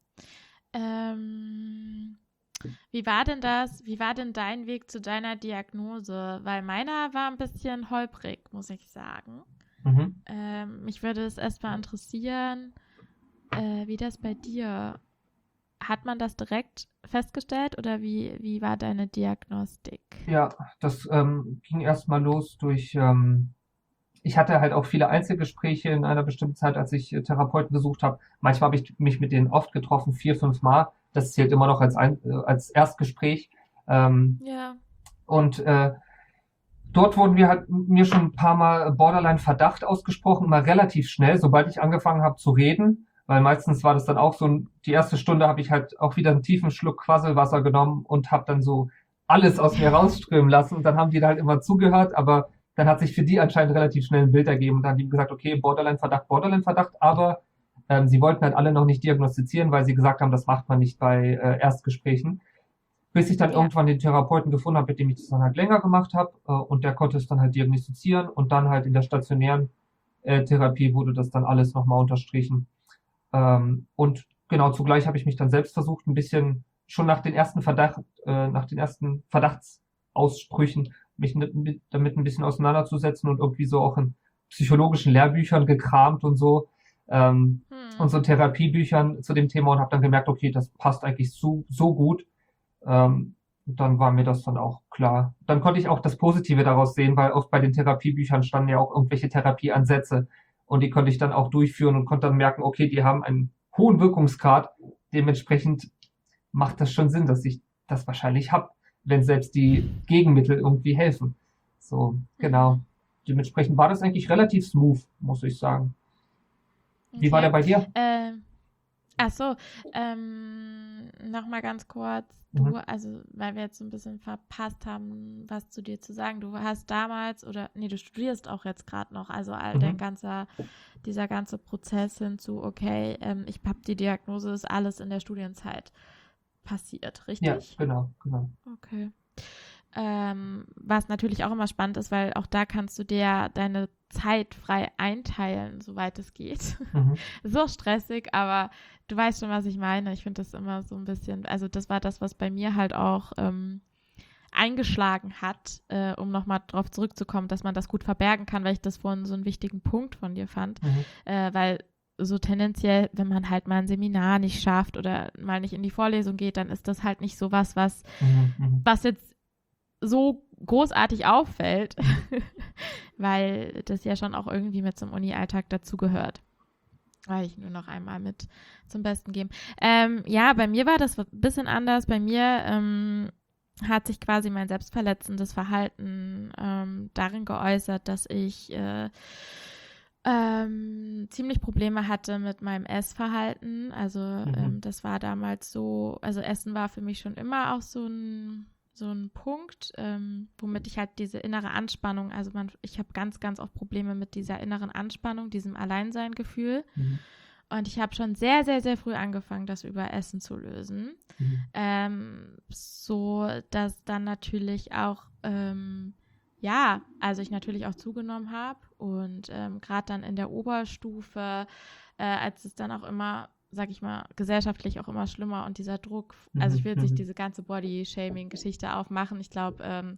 Ähm, wie war denn das? Wie war denn dein Weg zu deiner Diagnose? Weil meiner war ein bisschen holprig, muss ich sagen. Mhm. Ähm, mich würde es erstmal interessieren, äh, wie das bei dir. Hat man das direkt festgestellt oder wie, wie war deine Diagnostik? Ja, das ähm, ging erstmal los durch, ähm, ich hatte halt auch viele Einzelgespräche in einer bestimmten Zeit, als ich äh, Therapeuten gesucht habe. Manchmal habe ich mich mit denen oft getroffen, vier, fünf Mal. Das zählt immer noch als, ein, äh, als Erstgespräch. Ähm, Ja. und äh, dort wurden wir halt mir schon ein paar Mal Borderline-Verdacht ausgesprochen, immer relativ schnell, sobald ich angefangen habe zu reden. Weil meistens war das dann auch so, ein, die erste Stunde habe ich halt auch wieder einen tiefen Schluck Quasselwasser genommen und habe dann so alles aus mir rausströmen lassen. Und dann haben die da halt immer zugehört, aber dann hat sich für die anscheinend relativ schnell ein Bild ergeben. Und dann haben die gesagt, okay, Borderline-Verdacht, Borderline-Verdacht, aber ähm, sie wollten halt alle noch nicht diagnostizieren, weil sie gesagt haben, das macht man nicht bei äh, Erstgesprächen. Bis ich dann Ja. irgendwann den Therapeuten gefunden habe, mit dem ich das dann halt länger gemacht habe, äh, und der konnte es dann halt diagnostizieren und dann halt in der stationären äh, Therapie wurde das dann alles nochmal unterstrichen. Ähm, und genau zugleich habe ich mich dann selbst versucht, ein bisschen schon nach den ersten Verdacht, äh, nach den ersten Verdachtsaussprüchen mich mit, mit, damit ein bisschen auseinanderzusetzen und irgendwie so auch in psychologischen Lehrbüchern gekramt und so ähm, Hm. und so Therapiebüchern zu dem Thema und habe dann gemerkt, okay, das passt eigentlich so, so gut. Ähm, dann war mir das dann auch klar. Dann konnte ich auch das Positive daraus sehen, weil oft bei den Therapiebüchern standen ja auch irgendwelche Therapieansätze und die konnte ich dann auch durchführen und konnte dann merken, okay, die haben einen hohen Wirkungsgrad. Dementsprechend macht das schon Sinn, dass ich das wahrscheinlich habe, wenn selbst die Gegenmittel irgendwie helfen. So, genau. Mhm. Dementsprechend war das eigentlich relativ smooth, muss ich sagen. Wie war der Okay. bei dir? Ähm, ach so, ähm, nochmal ganz kurz. Du, Mhm. also, weil wir jetzt so ein bisschen verpasst haben, was zu dir zu sagen. Du hast damals, oder, nee, du studierst auch jetzt gerade noch, also all dein Mhm. ganzer, dieser ganze Prozess hinzu, okay, ähm, ich habe die Diagnose, ist alles in der Studienzeit passiert, Ja, richtig? genau, genau. Okay. Ähm, was natürlich auch immer spannend ist, weil auch da kannst du dir deine Zeit frei einteilen, soweit es geht. Mhm. So stressig, aber du weißt schon, was ich meine. Ich finde das immer so ein bisschen, also das war das, was bei mir halt auch ähm, eingeschlagen hat, äh, um nochmal drauf zurückzukommen, dass man das gut verbergen kann, weil ich das vorhin so einen wichtigen Punkt von dir fand. Mhm. Äh, weil so tendenziell, wenn man halt mal ein Seminar nicht schafft oder mal nicht in die Vorlesung geht, dann ist das halt nicht so was, was, Mhm. Mhm. was jetzt so großartig auffällt, weil das ja schon auch irgendwie mit zum Uni-Alltag dazugehört. Weil ich nur noch einmal mit zum Besten geben. Ähm, ja, bei mir war das ein bisschen anders. Bei mir ähm, hat sich quasi mein selbstverletzendes Verhalten ähm, darin geäußert, dass ich äh, ähm, ziemlich Probleme hatte mit meinem Essverhalten. Also Mhm. ähm, das war damals so, also Essen war für mich schon immer auch so ein so ein Punkt, ähm, womit ich halt diese innere Anspannung, also man, ich habe ganz, ganz oft Probleme mit dieser inneren Anspannung, diesem Alleinsein-Gefühl. Mhm. Und ich habe schon sehr, sehr, sehr früh angefangen, das über Essen zu lösen. Mhm. Ähm, so, dass dann natürlich auch, ähm, ja, also ich natürlich auch zugenommen habe. Und ähm, gerade dann in der Oberstufe, äh, als es dann auch immer, sag ich mal, gesellschaftlich auch immer schlimmer und dieser Druck, also ich Mhm. will jetzt nicht Mhm. diese ganze Body-Shaming-Geschichte aufmachen. Ich glaube, ähm,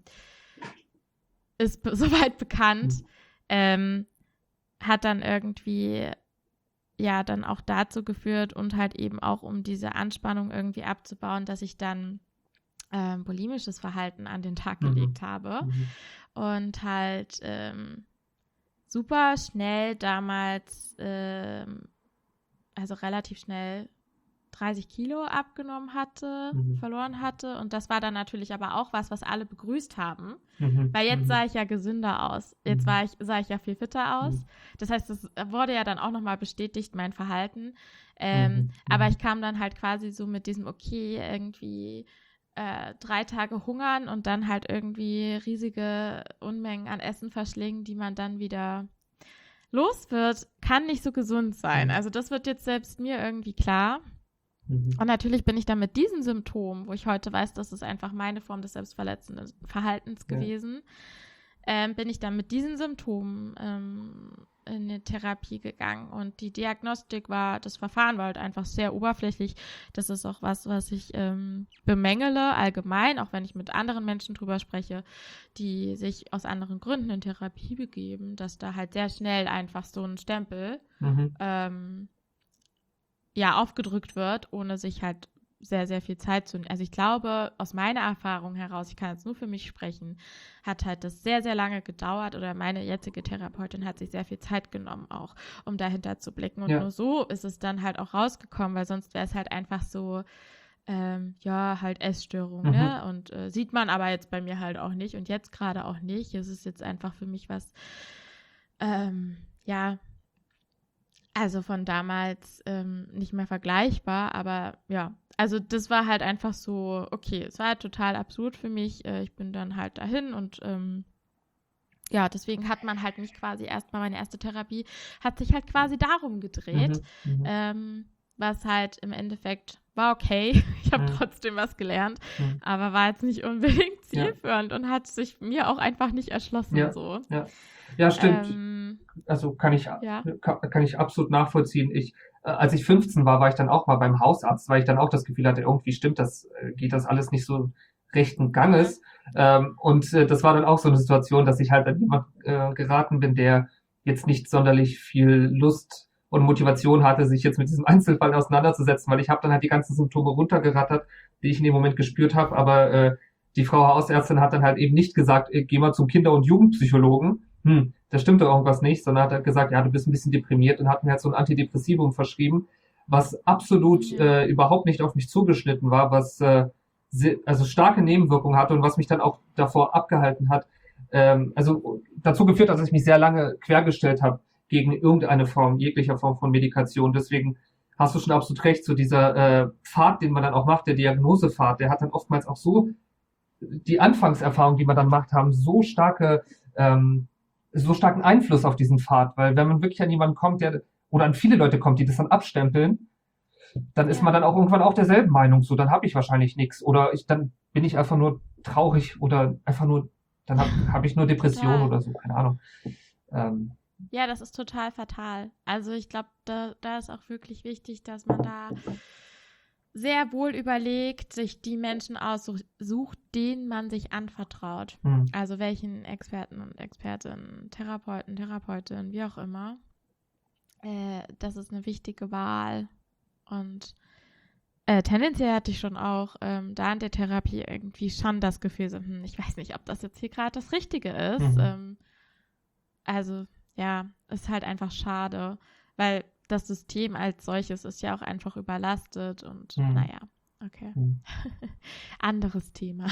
ist be- soweit bekannt. Ähm, hat dann irgendwie ja dann auch dazu geführt und halt eben auch um diese Anspannung irgendwie abzubauen, dass ich dann ähm, bulimisches Verhalten an den Tag Mhm. gelegt habe Mhm. und halt ähm, super schnell damals, ähm, also relativ schnell dreißig Kilo abgenommen hatte, Mhm. verloren hatte. Und das war dann natürlich aber auch was, was alle begrüßt haben. Mhm. Weil jetzt Mhm. sah ich ja gesünder aus. Jetzt Mhm. war ich, sah ich ja viel fitter aus. Mhm. Das heißt, es wurde ja dann auch nochmal bestätigt, mein Verhalten. Ähm, Mhm. aber Mhm. ich kam dann halt quasi so mit diesem, okay, irgendwie äh, drei Tage hungern und dann halt irgendwie riesige Unmengen an Essen verschlingen, die man dann wieder los wird, kann nicht so gesund sein. Mhm. Also das wird jetzt selbst mir irgendwie klar. Mhm. Und natürlich bin ich dann mit diesen Symptomen, wo ich heute weiß, das ist einfach meine Form des selbstverletzenden Verhaltens Ja. gewesen, ähm, bin ich dann mit diesen Symptomen ähm, in die Therapie gegangen. Und die Diagnostik war, das Verfahren war halt einfach sehr oberflächlich. Das ist auch was, was ich ähm, bemängele allgemein, auch wenn ich mit anderen Menschen drüber spreche, die sich aus anderen Gründen in Therapie begeben, dass da halt sehr schnell einfach so ein Stempel Mhm. ähm, ja, aufgedrückt wird, ohne sich halt sehr, sehr viel Zeit zu nehmen. Also ich glaube, aus meiner Erfahrung heraus, ich kann jetzt nur für mich sprechen, hat halt das sehr, sehr lange gedauert oder meine jetzige Therapeutin hat sich sehr viel Zeit genommen auch, um dahinter zu blicken. Und Ja. nur so ist es dann halt auch rausgekommen, weil sonst wäre es halt einfach so, ähm, ja, halt Essstörung, Mhm. ne? Und äh, sieht man aber jetzt bei mir halt auch nicht und jetzt gerade auch nicht. Es ist jetzt einfach für mich was, ähm, ja, also von damals ähm, nicht mehr vergleichbar, aber ja, also das war halt einfach so, okay, es war halt total absurd für mich. Äh, ich bin dann halt dahin und ähm, ja, deswegen hat man halt mich quasi erstmal, meine erste Therapie hat sich halt quasi darum gedreht, Mhm. Mhm. ähm, was halt im Endeffekt war okay. Ich habe Mhm. trotzdem was gelernt, Mhm. aber war jetzt nicht unbedingt Ja. zielführend und hat sich mir auch einfach nicht erschlossen Ja. so. Ja. Ja, stimmt. Ähm, Also kann ich, ja. kann, kann ich absolut nachvollziehen. Ich, äh, als ich fünfzehn war, war ich dann auch mal beim Hausarzt, weil ich dann auch das Gefühl hatte, irgendwie stimmt das, äh, geht das alles nicht so rechten Ganges. Ähm, und äh, das war dann auch so eine Situation, dass ich halt an jemand äh, geraten bin, der jetzt nicht sonderlich viel Lust und Motivation hatte, sich jetzt mit diesem Einzelfall auseinanderzusetzen, weil ich habe dann halt die ganzen Symptome runtergerattert, die ich in dem Moment gespürt habe, aber äh, die Frau Hausärztin hat dann halt eben nicht gesagt, äh, geh mal zum Kinder- und Jugendpsychologen, hm, da stimmt doch irgendwas nicht, sondern hat halt gesagt, ja, du bist ein bisschen deprimiert und hat mir halt so ein Antidepressivum verschrieben, was absolut Ja. äh, überhaupt nicht auf mich zugeschnitten war, was äh, se- also starke Nebenwirkungen hatte und was mich dann auch davor abgehalten hat, ähm, also dazu geführt, dass ich mich sehr lange quergestellt habe gegen irgendeine Form, jeglicher Form von Medikation. Deswegen hast du schon absolut recht, so dieser äh, Pfad, den man dann auch macht, der Diagnosepfad, der hat dann oftmals auch so die Anfangserfahrungen, die man dann macht, haben so starke, ähm, so starken Einfluss auf diesen Pfad, weil wenn man wirklich an jemanden kommt, der oder an viele Leute kommt, die das dann abstempeln, dann ist Ja. man dann auch irgendwann auch derselben Meinung, so dann habe ich wahrscheinlich nichts oder ich dann bin ich einfach nur traurig oder einfach nur dann habe hab ich nur Depression Total. oder so, keine Ahnung. Ähm, Ja, das ist total fatal. Also ich glaube, da, da ist auch wirklich wichtig, dass man da sehr wohl überlegt, sich die Menschen aussucht, denen man sich anvertraut. hm, Also welchen Experten und Expertinnen, Therapeuten, Therapeutin, wie auch immer. Äh, das ist eine wichtige Wahl. Und äh, tendenziell hatte ich schon auch ähm, da in der Therapie irgendwie schon das Gefühl, so, hm, ich weiß nicht, ob das jetzt hier gerade das Richtige ist. Mhm. Ähm, also ja, ist halt einfach schade, weil das System als solches ist ja auch einfach überlastet und Mhm. naja, okay. hm. Anderes Thema.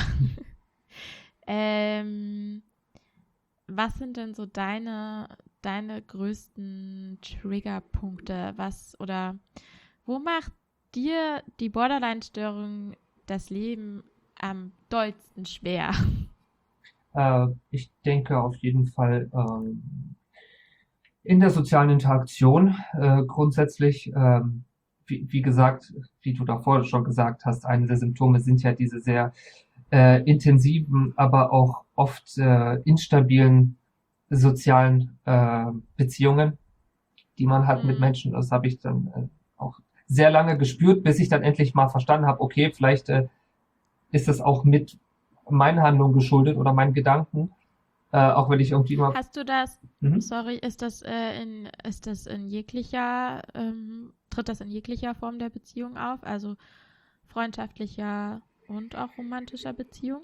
ähm, was sind denn so deine, deine größten Triggerpunkte? Was oder wo macht dir die Borderline-Störung das Leben am dollsten schwer? Äh, ich denke auf jeden Fall ähm, in der sozialen Interaktion äh, grundsätzlich, ähm, wie, wie gesagt, wie du davor schon gesagt hast, eine der Symptome sind ja diese sehr äh, intensiven, aber auch oft äh, instabilen sozialen äh, Beziehungen, die man hat mit Mhm. Menschen. Das habe ich dann äh, auch sehr lange gespürt, bis ich dann endlich mal verstanden habe, okay, vielleicht äh, ist das auch mit meinen Handlungen geschuldet oder meinen Gedanken, äh, auch wenn ich irgendwie immer... Hast du das, Mhm. sorry, ist das äh, in, ist das in jeglicher, ähm, tritt das in jeglicher Form der Beziehung auf? Also freundschaftlicher und auch romantischer Beziehung?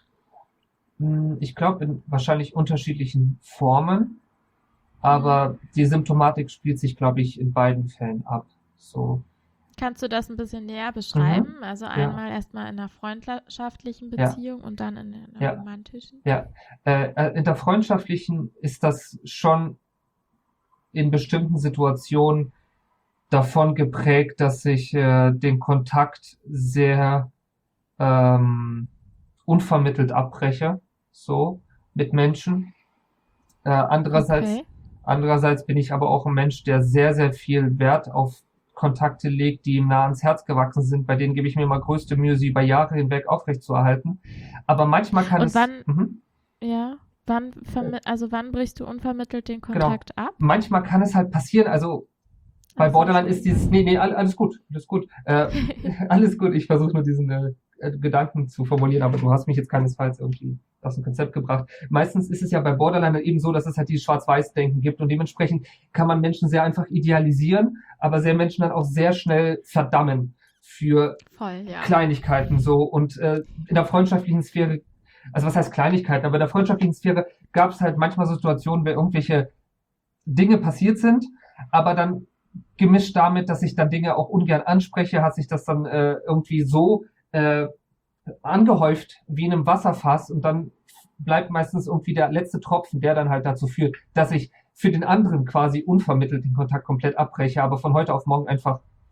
Hm, Ich glaube in wahrscheinlich unterschiedlichen Formen, aber Mhm. die Symptomatik spielt sich, glaube ich, in beiden Fällen ab. So, Kannst du das ein bisschen näher mhm. beschreiben? Also Ja, einmal erstmal in einer freundschaftlichen ja, Beziehung und dann in einer ja, romantischen? ja. Äh, äh, in der freundschaftlichen ist das schon in bestimmten Situationen davon geprägt, dass ich äh, den Kontakt sehr ähm, unvermittelt abbreche, so mit Menschen. Äh, andererseits, Okay. andererseits bin ich aber auch ein Mensch, der sehr, sehr viel Wert auf Kontakte legt, die ihm nah ans Herz gewachsen sind. Bei denen gebe ich mir mal größte Mühe, sie über Jahre hinweg aufrechtzuerhalten. Aber manchmal kann Und es, wann, mhm, ja, wann, äh, vermi- also wann brichst du unvermittelt den genau, Kontakt ab? manchmal kann es halt passieren. Also bei Ach so, Borderline ist dieses, nee, Entschuldigung. nee, all- alles gut, alles gut, äh, alles gut. Ich versuche nur diesen äh, äh, Gedanken zu formulieren, aber du hast mich jetzt keinesfalls irgendwie aus dem Konzept gebracht. Meistens ist es ja bei Borderline eben so, dass es halt dieses Schwarz-Weiß-Denken gibt und dementsprechend kann man Menschen sehr einfach idealisieren, aber sehr Menschen dann auch sehr schnell verdammen für Voll, ja. Kleinigkeiten so und äh, in der freundschaftlichen Sphäre, also was heißt Kleinigkeiten, aber in der freundschaftlichen Sphäre gab es halt manchmal Situationen, wo irgendwelche Dinge passiert sind, aber dann gemischt damit, dass ich dann Dinge auch ungern anspreche, hat sich das dann äh, irgendwie so äh, angehäuft wie in einem Wasserfass und dann bleibt meistens irgendwie der letzte Tropfen, der dann halt dazu führt, dass ich für den anderen quasi unvermittelt den Kontakt komplett abbreche, aber von heute auf morgen einfach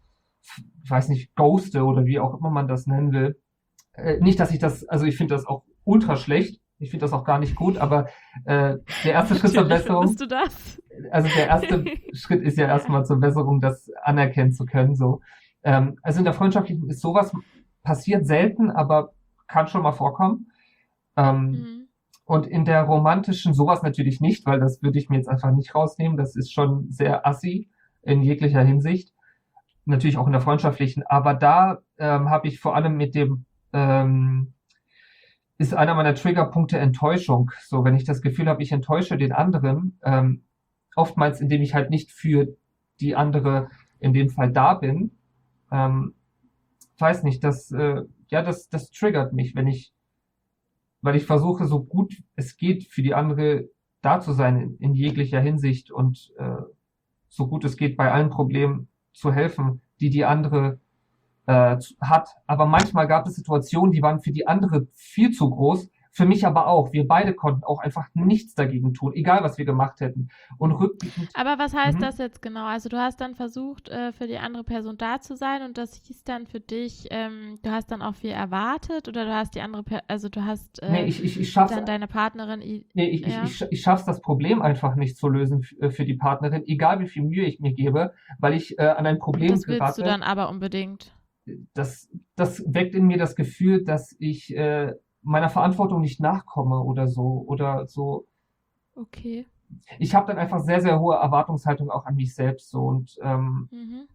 ich weiß nicht, ghoste oder wie auch immer man das nennen will. Äh, nicht, dass ich das, also ich finde das auch ultra schlecht. Ich finde das auch gar nicht gut, aber äh, der erste Schritt zur Besserung, du das? also der erste Schritt ist ja erstmal zur Besserung, das anerkennen zu können. So, ähm, also in der freundschaftlichen ist sowas passiert selten, aber kann schon mal vorkommen. Ähm, Mhm. Und in der romantischen sowas natürlich nicht, weil das würde ich mir jetzt einfach nicht rausnehmen. Das ist schon sehr assi in jeglicher Hinsicht. Natürlich auch in der freundschaftlichen. Aber da ähm, habe ich vor allem mit dem ähm, ist einer meiner Triggerpunkte Enttäuschung. So, wenn ich das Gefühl habe, ich enttäusche den anderen, ähm, oftmals, indem ich halt nicht für die andere in dem Fall da bin, ähm, weiß nicht, das, äh, ja, das, das triggert mich, wenn ich, weil ich versuche, so gut es geht, für die andere da zu sein, in, in jeglicher Hinsicht und äh, so gut es geht, bei allen Problemen zu helfen, die die andere äh, hat. Aber manchmal gab es Situationen, die waren für die andere viel zu groß, für mich aber auch. Wir beide konnten auch einfach nichts dagegen tun, egal was wir gemacht hätten. Und rückblickend. Aber was heißt Mhm. das jetzt genau? Also du hast dann versucht, äh, für die andere Person da zu sein und das hieß dann für dich, ähm, du hast dann auch viel erwartet oder du hast die andere, per also du hast äh, Nee, ich, ich, ich schaff's, dann deine Partnerin, i- nee, ich, ja. ich, ich, ich schaff's, das Problem einfach nicht zu lösen f- für die Partnerin, egal wie viel Mühe ich mir gebe, weil ich äh, an ein Problem Das willst du gerate. dann aber unbedingt. Das, das weckt in mir das Gefühl, dass ich äh, meiner Verantwortung nicht nachkomme oder so. Oder so. Okay. Ich habe dann einfach sehr, sehr hohe Erwartungshaltung auch an mich selbst so und ähm, Mhm.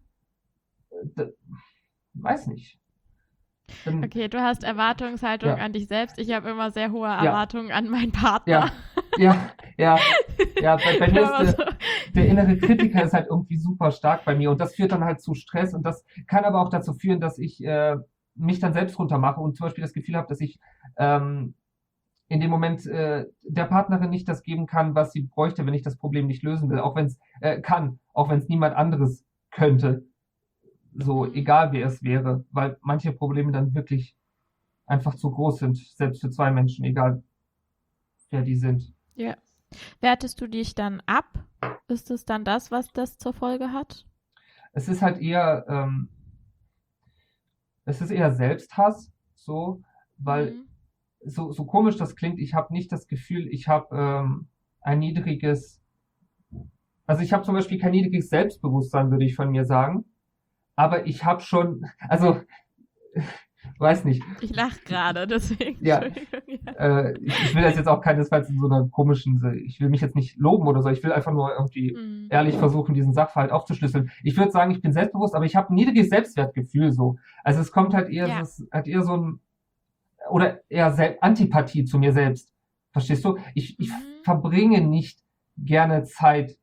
d- weiß nicht. Dann, Okay, du hast Erwartungshaltung Ja. an dich selbst. Ich habe immer sehr hohe Erwartungen an meinen Partner. ja, ja, ja, ja, bei, bei mir Aber ist so, der, der innere Kritiker ist halt irgendwie super stark bei mir und das führt dann halt zu Stress und das kann aber auch dazu führen, dass ich äh, mich dann selbst runtermache und zum Beispiel das Gefühl habe, dass ich ähm, in dem Moment äh, der Partnerin nicht das geben kann, was sie bräuchte, wenn ich das Problem nicht lösen will, auch wenn es äh, kann, auch wenn es niemand anderes könnte, so Mhm. egal wer es wäre, weil manche Probleme dann wirklich einfach zu groß sind, selbst für zwei Menschen, egal wer die sind. Ja. Wertest du dich dann ab? Ist es dann das, was das zur Folge hat? Es ist halt eher, ähm, es ist eher Selbsthass, so, weil Mhm. so, so komisch das klingt, ich habe nicht das Gefühl, ich habe ähm, ein niedriges, also ich habe zum Beispiel kein niedriges Selbstbewusstsein, würde ich von mir sagen, aber ich habe schon, also, weiß nicht, Ich lache gerade, deswegen. Ja. Entschuldigung. Ja. äh, ich, ich will das jetzt auch keinesfalls in so einer komischen, ich will mich jetzt nicht loben oder so, ich will einfach nur irgendwie Mhm. ehrlich versuchen, diesen Sachverhalt aufzuschlüsseln. Ich würde sagen, ich bin selbstbewusst, aber ich habe ein niedriges Selbstwertgefühl so. Also es kommt halt eher, Ja. es ist halt eher so ein, oder eher Sel- Antipathie zu mir selbst. Verstehst du? Ich, ich Mhm. verbringe nicht gerne Zeit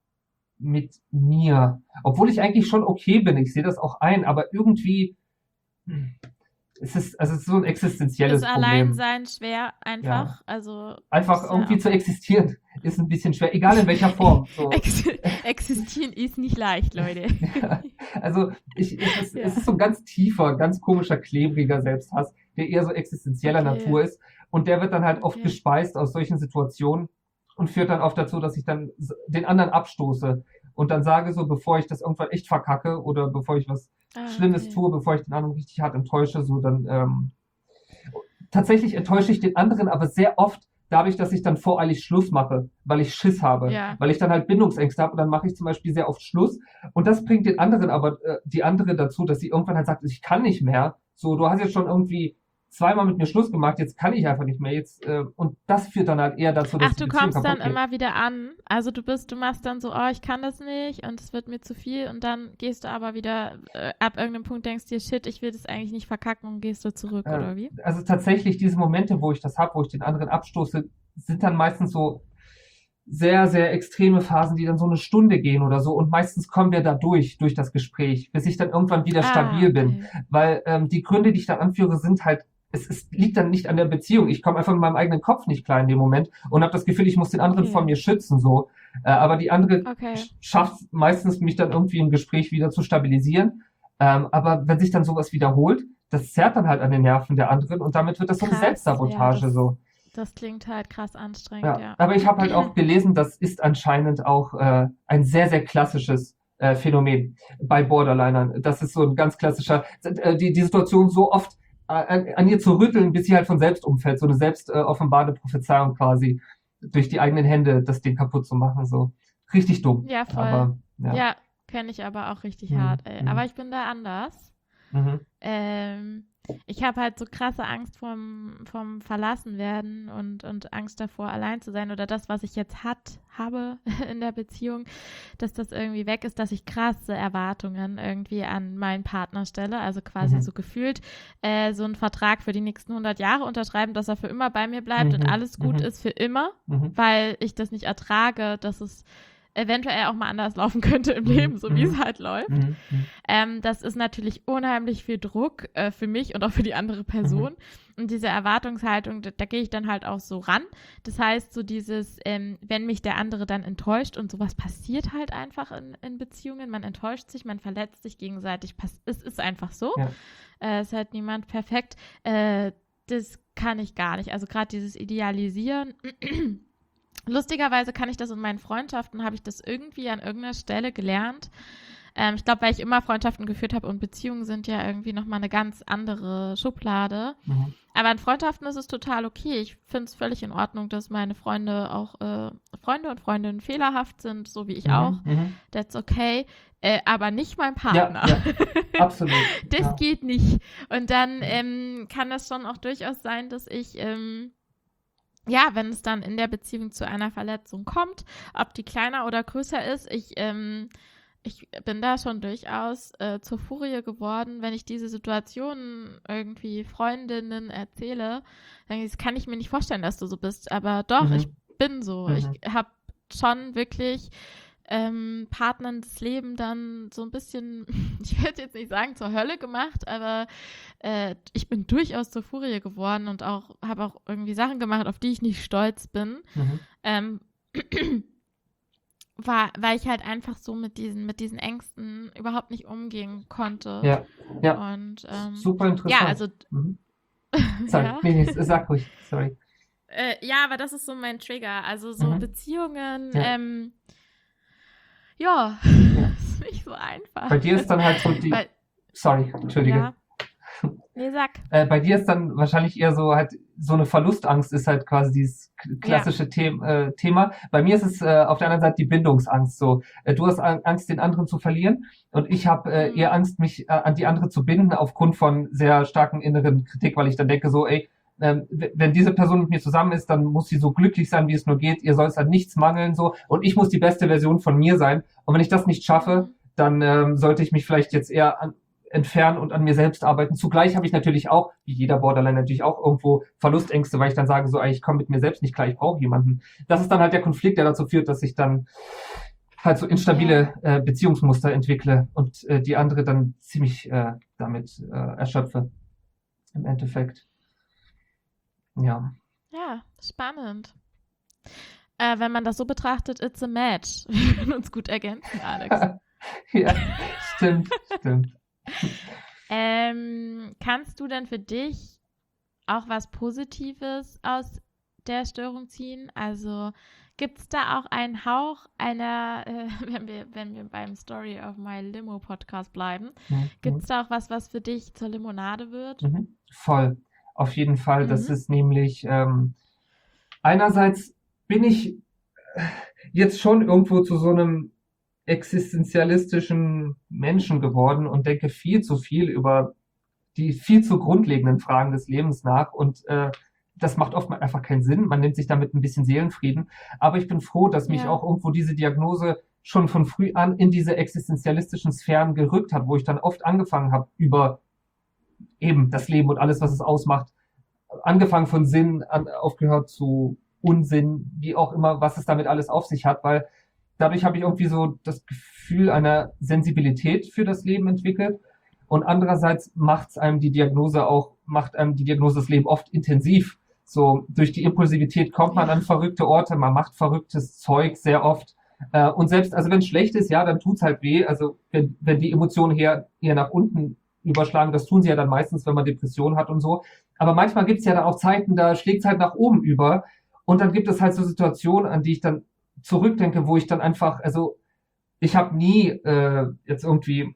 mit mir. Obwohl ich eigentlich schon okay bin, ich sehe das auch ein, aber irgendwie, hm, es ist, also es ist so ein existenzielles Ist Problem. Alleinsein schwer einfach? Also Einfach ist irgendwie ja zu existieren, ist ein bisschen schwer, egal in welcher Form. So. Ex existieren ist nicht leicht, Leute. Ja, also ich, es, ist, Ja. es ist so ein ganz tiefer, ganz komischer, klebriger Selbsthass, der eher so existenzieller Okay. Natur ist. Und der wird dann halt oft Okay. gespeist aus solchen Situationen und führt dann oft dazu, dass ich dann s- den anderen abstoße und dann sage so, bevor ich das irgendwann echt verkacke oder bevor ich was Ah, Schlimmes okay. tue, bevor ich den anderen richtig hart enttäusche, so dann ähm, tatsächlich enttäusche ich den anderen aber sehr oft dadurch, dass ich dann voreilig Schluss mache, weil ich Schiss habe, Ja. weil ich dann halt Bindungsängste habe und dann mache ich zum Beispiel sehr oft Schluss und das bringt den anderen aber, äh, die andere dazu, dass sie irgendwann halt sagt, ich kann nicht mehr, so, du hast jetzt schon irgendwie zweimal mit mir Schluss gemacht, jetzt kann ich einfach nicht mehr, jetzt, äh, und das führt dann halt eher dazu, dass Ach, die du Beziehung kommst kaputt dann geht. immer wieder an. Also du bist, du machst dann so, oh, ich kann das nicht und es wird mir zu viel und dann gehst du aber wieder äh, ab irgendeinem Punkt denkst dir, shit, ich will das eigentlich nicht verkacken und gehst du zurück, Äh, oder wie? Also tatsächlich diese Momente, wo ich das habe, wo ich den anderen abstoße, sind dann meistens so sehr, sehr extreme Phasen, die dann so eine Stunde gehen oder so. Und meistens kommen wir da durch, durch das Gespräch, bis ich dann irgendwann wieder stabil Ah, bin. okay. Weil ähm, die Gründe, die ich dann anführe, sind halt, es, es liegt dann nicht an der Beziehung. Ich komme einfach mit meinem eigenen Kopf nicht klar in dem Moment und habe das Gefühl, ich muss den anderen Okay. vor mir schützen. So. Äh, aber die andere Okay. sch- schafft meistens, mich dann irgendwie im Gespräch wieder zu stabilisieren. Ähm, aber wenn sich dann sowas wiederholt, das zerrt dann halt an den Nerven der anderen und damit wird das so eine Krass, ja, Selbstsabotage. das, so. das klingt halt krass anstrengend, Ja, ja. aber ich habe halt auch gelesen, das ist anscheinend auch äh, ein sehr, sehr klassisches äh, Phänomen bei Borderlinern. Das ist so ein ganz klassischer, äh, die, die Situation so oft äh, an ihr zu rütteln, bis sie halt von selbst umfällt, so eine selbst äh, offenbarte Prophezeiung quasi, durch die eigenen Hände das Ding kaputt zu machen, so. Richtig dumm. Ja, voll. Aber, ja. Ja, kenne ich aber auch richtig Mhm. hart, ey. Mhm. Aber ich bin da anders. Mhm. Ähm, ich habe halt so krasse Angst vom, vom Verlassenwerden und, und Angst davor, allein zu sein oder das, was ich jetzt hat, habe in der Beziehung, dass das irgendwie weg ist, dass ich krasse Erwartungen irgendwie an meinen Partner stelle, also quasi Mhm. so gefühlt äh, so einen Vertrag für die nächsten hundert Jahre unterschreiben, dass er für immer bei mir bleibt Mhm. und alles gut Mhm. ist für immer, Mhm. weil ich das nicht ertrage, dass es eventuell auch mal anders laufen könnte im Mhm. Leben, so wie Mhm. es halt läuft. Mhm. Mhm. Ähm, das ist natürlich unheimlich viel Druck äh, für mich und auch für die andere Person. Und diese Erwartungshaltung, da, da gehe ich dann halt auch so ran. Das heißt, so dieses, ähm, wenn mich der andere dann enttäuscht und sowas passiert halt einfach in, in Beziehungen, man enttäuscht sich, man verletzt sich gegenseitig, pass- es ist einfach so. Ja. Äh, ist halt niemand perfekt. Äh, das kann ich gar nicht. Also gerade dieses Idealisieren. Lustigerweise kann ich das in meinen Freundschaften, habe ich das irgendwie an irgendeiner Stelle gelernt. Ähm, ich glaube, weil ich immer Freundschaften geführt habe und Beziehungen sind ja irgendwie nochmal eine ganz andere Schublade. Mhm. Aber in Freundschaften ist es total okay. Ich finde es völlig in Ordnung, dass meine Freunde auch äh, Freunde und Freundinnen fehlerhaft sind, so wie ich Mhm. auch. Mhm. That's okay. Äh, aber nicht mein Ja, Partner. ja, absolut. Das Ja. geht nicht. Und dann ähm, kann das schon auch durchaus sein, dass ich, ähm, ja, wenn es dann in der Beziehung zu einer Verletzung kommt, ob die kleiner oder größer ist, ich, ähm, ich bin da schon durchaus äh, zur Furie geworden, wenn ich diese Situationen irgendwie Freundinnen erzähle, dann das kann ich mir nicht vorstellen, dass du so bist, aber doch, Mhm. ich bin so. Mhm. Ich habe schon wirklich ähm, Partnern das Leben dann so ein bisschen, ich werde jetzt nicht sagen zur Hölle gemacht, aber äh, ich bin durchaus zur Furie geworden und auch habe auch irgendwie Sachen gemacht, auf die ich nicht stolz bin, Mhm. ähm, war, weil ich halt einfach so mit diesen, mit diesen Ängsten überhaupt nicht umgehen konnte. Ja, ja, Und ähm, super interessant. ja, also Mhm. Sorry, ja. nee, nee, sag ruhig, sorry. Äh, ja, aber das ist so mein Trigger. Also so Mhm. Beziehungen, Ja. ähm, ja, Ja. ist nicht so einfach. Bei dir ist dann halt so die, Weil, sorry, entschuldige. ja. Nee, sag. Äh, bei dir ist dann wahrscheinlich eher so halt so eine Verlustangst ist halt quasi dieses k- klassische The äh, Thema. Bei mir ist es äh, auf der anderen Seite die Bindungsangst. So, äh, du hast Ang- Angst, den anderen zu verlieren, und ich habe äh, Mhm. eher Angst, mich äh, an die andere zu binden aufgrund von sehr starken inneren Kritik, weil ich dann denke so, ey, ähm, w- wenn diese Person mit mir zusammen ist, dann muss sie so glücklich sein, wie es nur geht. Ihr soll es an nichts mangeln, so, und ich muss die beste Version von mir sein. Und wenn ich das nicht schaffe, Mhm. dann ähm, sollte ich mich vielleicht jetzt eher an, entfernen und an mir selbst arbeiten. Zugleich habe ich natürlich auch, wie jeder Borderline natürlich auch irgendwo Verlustängste, weil ich dann sage so, ey, ich komme mit mir selbst nicht klar, ich brauche jemanden. Das ist dann halt der Konflikt, der dazu führt, dass ich dann halt so instabile äh, Beziehungsmuster entwickle und äh, die andere dann ziemlich äh, damit äh, erschöpfe. Im Endeffekt. Ja. Ja, spannend. Äh, wenn man das so betrachtet, it's a match. Wir können uns gut ergänzen, Alex. Ja, stimmt, stimmt. Ähm, kannst du denn für dich auch was Positives aus der Störung ziehen? Also gibt es da auch einen Hauch einer, äh, wenn wir, wenn wir beim Story of My Limo Podcast bleiben, Mhm. gibt es da auch was, was für dich zur Limonade wird? Mhm. Voll. Auf jeden Fall. Das Mhm. ist nämlich, ähm, einerseits bin ich äh, jetzt schon irgendwo zu so einem existenzialistischen Menschen geworden und denke viel zu viel über die viel zu grundlegenden Fragen des Lebens nach, und äh, das macht oft mal einfach keinen Sinn. Man nimmt sich damit ein bisschen Seelenfrieden. Aber ich bin froh, dass mich Ja. auch irgendwo diese Diagnose schon von früh an in diese existenzialistischen Sphären gerückt hat, wo ich dann oft angefangen habe, über eben das Leben und alles, was es ausmacht, angefangen von Sinn, an, aufgehört zu Unsinn, wie auch immer, was es damit alles auf sich hat, weil dadurch habe ich irgendwie so das Gefühl einer Sensibilität für das Leben entwickelt. Und andererseits macht einem die Diagnose auch, macht einem die Diagnose das Leben oft intensiv. So, durch die Impulsivität kommt man an verrückte Orte, man macht verrücktes Zeug sehr oft. Äh, und selbst, also wenn es schlecht ist, ja, dann tut's halt weh. Also wenn, wenn die Emotionen her, eher nach unten überschlagen, das tun sie ja dann meistens, wenn man Depressionen hat und so. Aber manchmal gibt's ja dann auch Zeiten, da schlägt's halt nach oben über. Und dann gibt es halt so Situationen, an die ich dann zurückdenke, wo ich dann einfach, also ich habe nie äh, jetzt irgendwie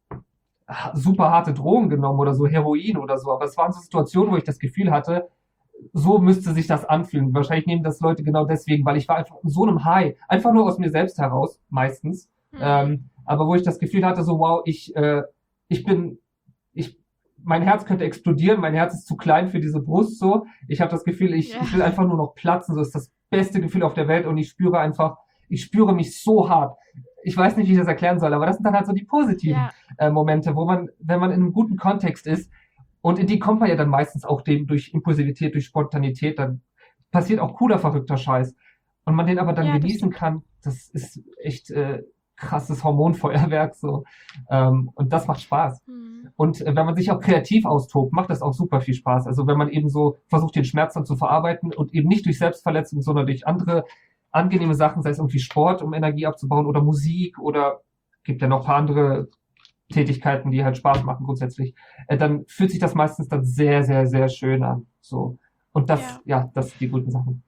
super harte Drogen genommen oder so Heroin oder so, aber es waren so Situationen, wo ich das Gefühl hatte, so müsste sich das anfühlen. Wahrscheinlich nehmen das Leute genau deswegen, weil ich war einfach in so einem High, einfach nur aus mir selbst heraus, meistens. Hm. Ähm, aber wo ich das Gefühl hatte, so wow, ich, äh, ich bin, ich, mein Herz könnte explodieren, mein Herz ist zu klein für diese Brust, so. Ich habe das Gefühl, ich, Ja. ich will einfach nur noch platzen, so ist das beste Gefühl auf der Welt und ich spüre einfach, ich spüre mich so hart. Ich weiß nicht, wie ich das erklären soll, aber das sind dann halt so die positiven Ja. äh, Momente, wo man, wenn man in einem guten Kontext ist, und in die kommt man ja dann meistens auch dem durch Impulsivität, durch Spontanität, dann passiert auch cooler, verrückter Scheiß. Und man den aber dann Ja, das genießen stimmt. kann, das ist echt äh, krasses Hormonfeuerwerk so. Ähm, und das macht Spaß. Hm. Und äh, wenn man sich auch kreativ austobt, macht das auch super viel Spaß. Also wenn man eben so versucht, den Schmerz dann zu verarbeiten und eben nicht durch Selbstverletzung, sondern durch andere angenehme Sachen, sei es irgendwie Sport, um Energie abzubauen oder Musik oder gibt ja noch ein paar andere Tätigkeiten, die halt Spaß machen grundsätzlich, äh, dann fühlt sich das meistens dann sehr, sehr, sehr schön an. So. Und das, Ja. ja, das sind die guten Sachen.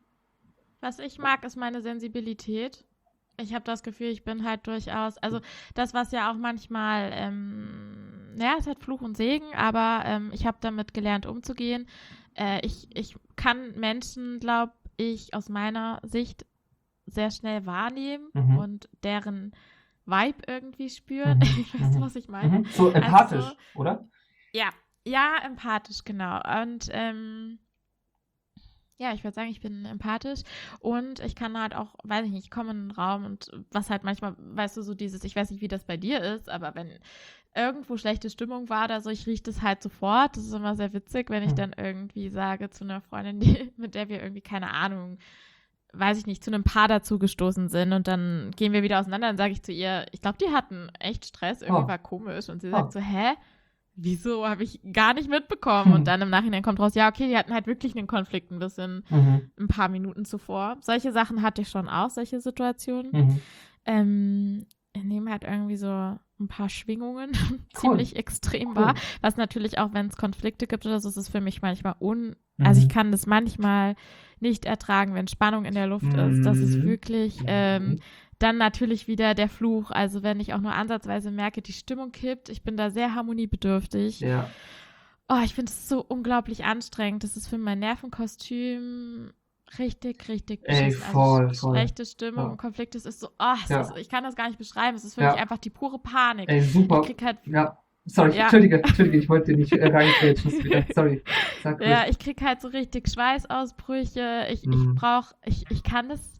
Was ich mag, ist meine Sensibilität. Ich habe das Gefühl, ich bin halt durchaus, also das, was ja auch manchmal, ähm, naja, es hat Fluch und Segen, aber ähm, ich habe damit gelernt, umzugehen. Äh, ich, ich kann Menschen, glaube ich, aus meiner Sicht sehr schnell wahrnehmen Mhm. und deren Vibe irgendwie spüren. Mhm. Weißt du, Mhm. was ich meine? Mhm. So empathisch, Also oder? Ja, ja, empathisch, genau. Und ähm, ja, ich würde sagen, ich bin empathisch und ich kann halt auch, weiß ich nicht, ich komme in einen Raum und was halt manchmal, weißt du, so dieses, ich weiß nicht, wie das bei dir ist, aber wenn irgendwo schlechte Stimmung war oder so, ich rieche das halt sofort. Das ist immer sehr witzig, wenn ich Hm. dann irgendwie sage zu einer Freundin, die, mit der wir irgendwie, keine Ahnung, weiß ich nicht, zu einem Paar dazu gestoßen sind und dann gehen wir wieder auseinander, dann sage ich zu ihr, ich glaube, die hatten echt Stress, irgendwie Oh. war komisch und sie Oh. sagt so, hä? Wieso habe ich gar nicht mitbekommen? Und dann im Nachhinein kommt raus, ja, okay, die hatten halt wirklich einen Konflikt ein bisschen Mhm. ein paar Minuten zuvor. Solche Sachen hatte ich schon auch, solche Situationen. Mhm. Ähm, ich nehme halt irgendwie so ein paar Schwingungen Cool. ziemlich extrem Cool. wahr. Was natürlich auch, wenn es Konflikte gibt oder so, ist es für mich manchmal un... Also ich Mhm. kann das manchmal nicht ertragen, wenn Spannung in der Luft ist. Das ist Mhm. wirklich... Ähm, dann natürlich wieder der Fluch. Also wenn ich auch nur ansatzweise merke, die Stimmung kippt, ich bin da sehr harmoniebedürftig. Ja. Oh, ich finde es so unglaublich anstrengend. Das ist für mein Nervenkostüm richtig, richtig Ey, beschissen. voll, Also sch- voll. schlechte Stimmung Ja. und Konflikt, es ist so, oh, es Ja. ist, ich kann das gar nicht beschreiben. Es ist für Ja. mich einfach die pure Panik. Ey, super. Ich krieg halt, Ja. Sorry, Ja. Entschuldige, Entschuldige, ich wollte nicht äh, reingrätschen wieder. Sorry. Sag ja, ruhig. ich krieg halt so richtig Schweißausbrüche. Ich, Mhm. ich brauche, ich, ich kann das,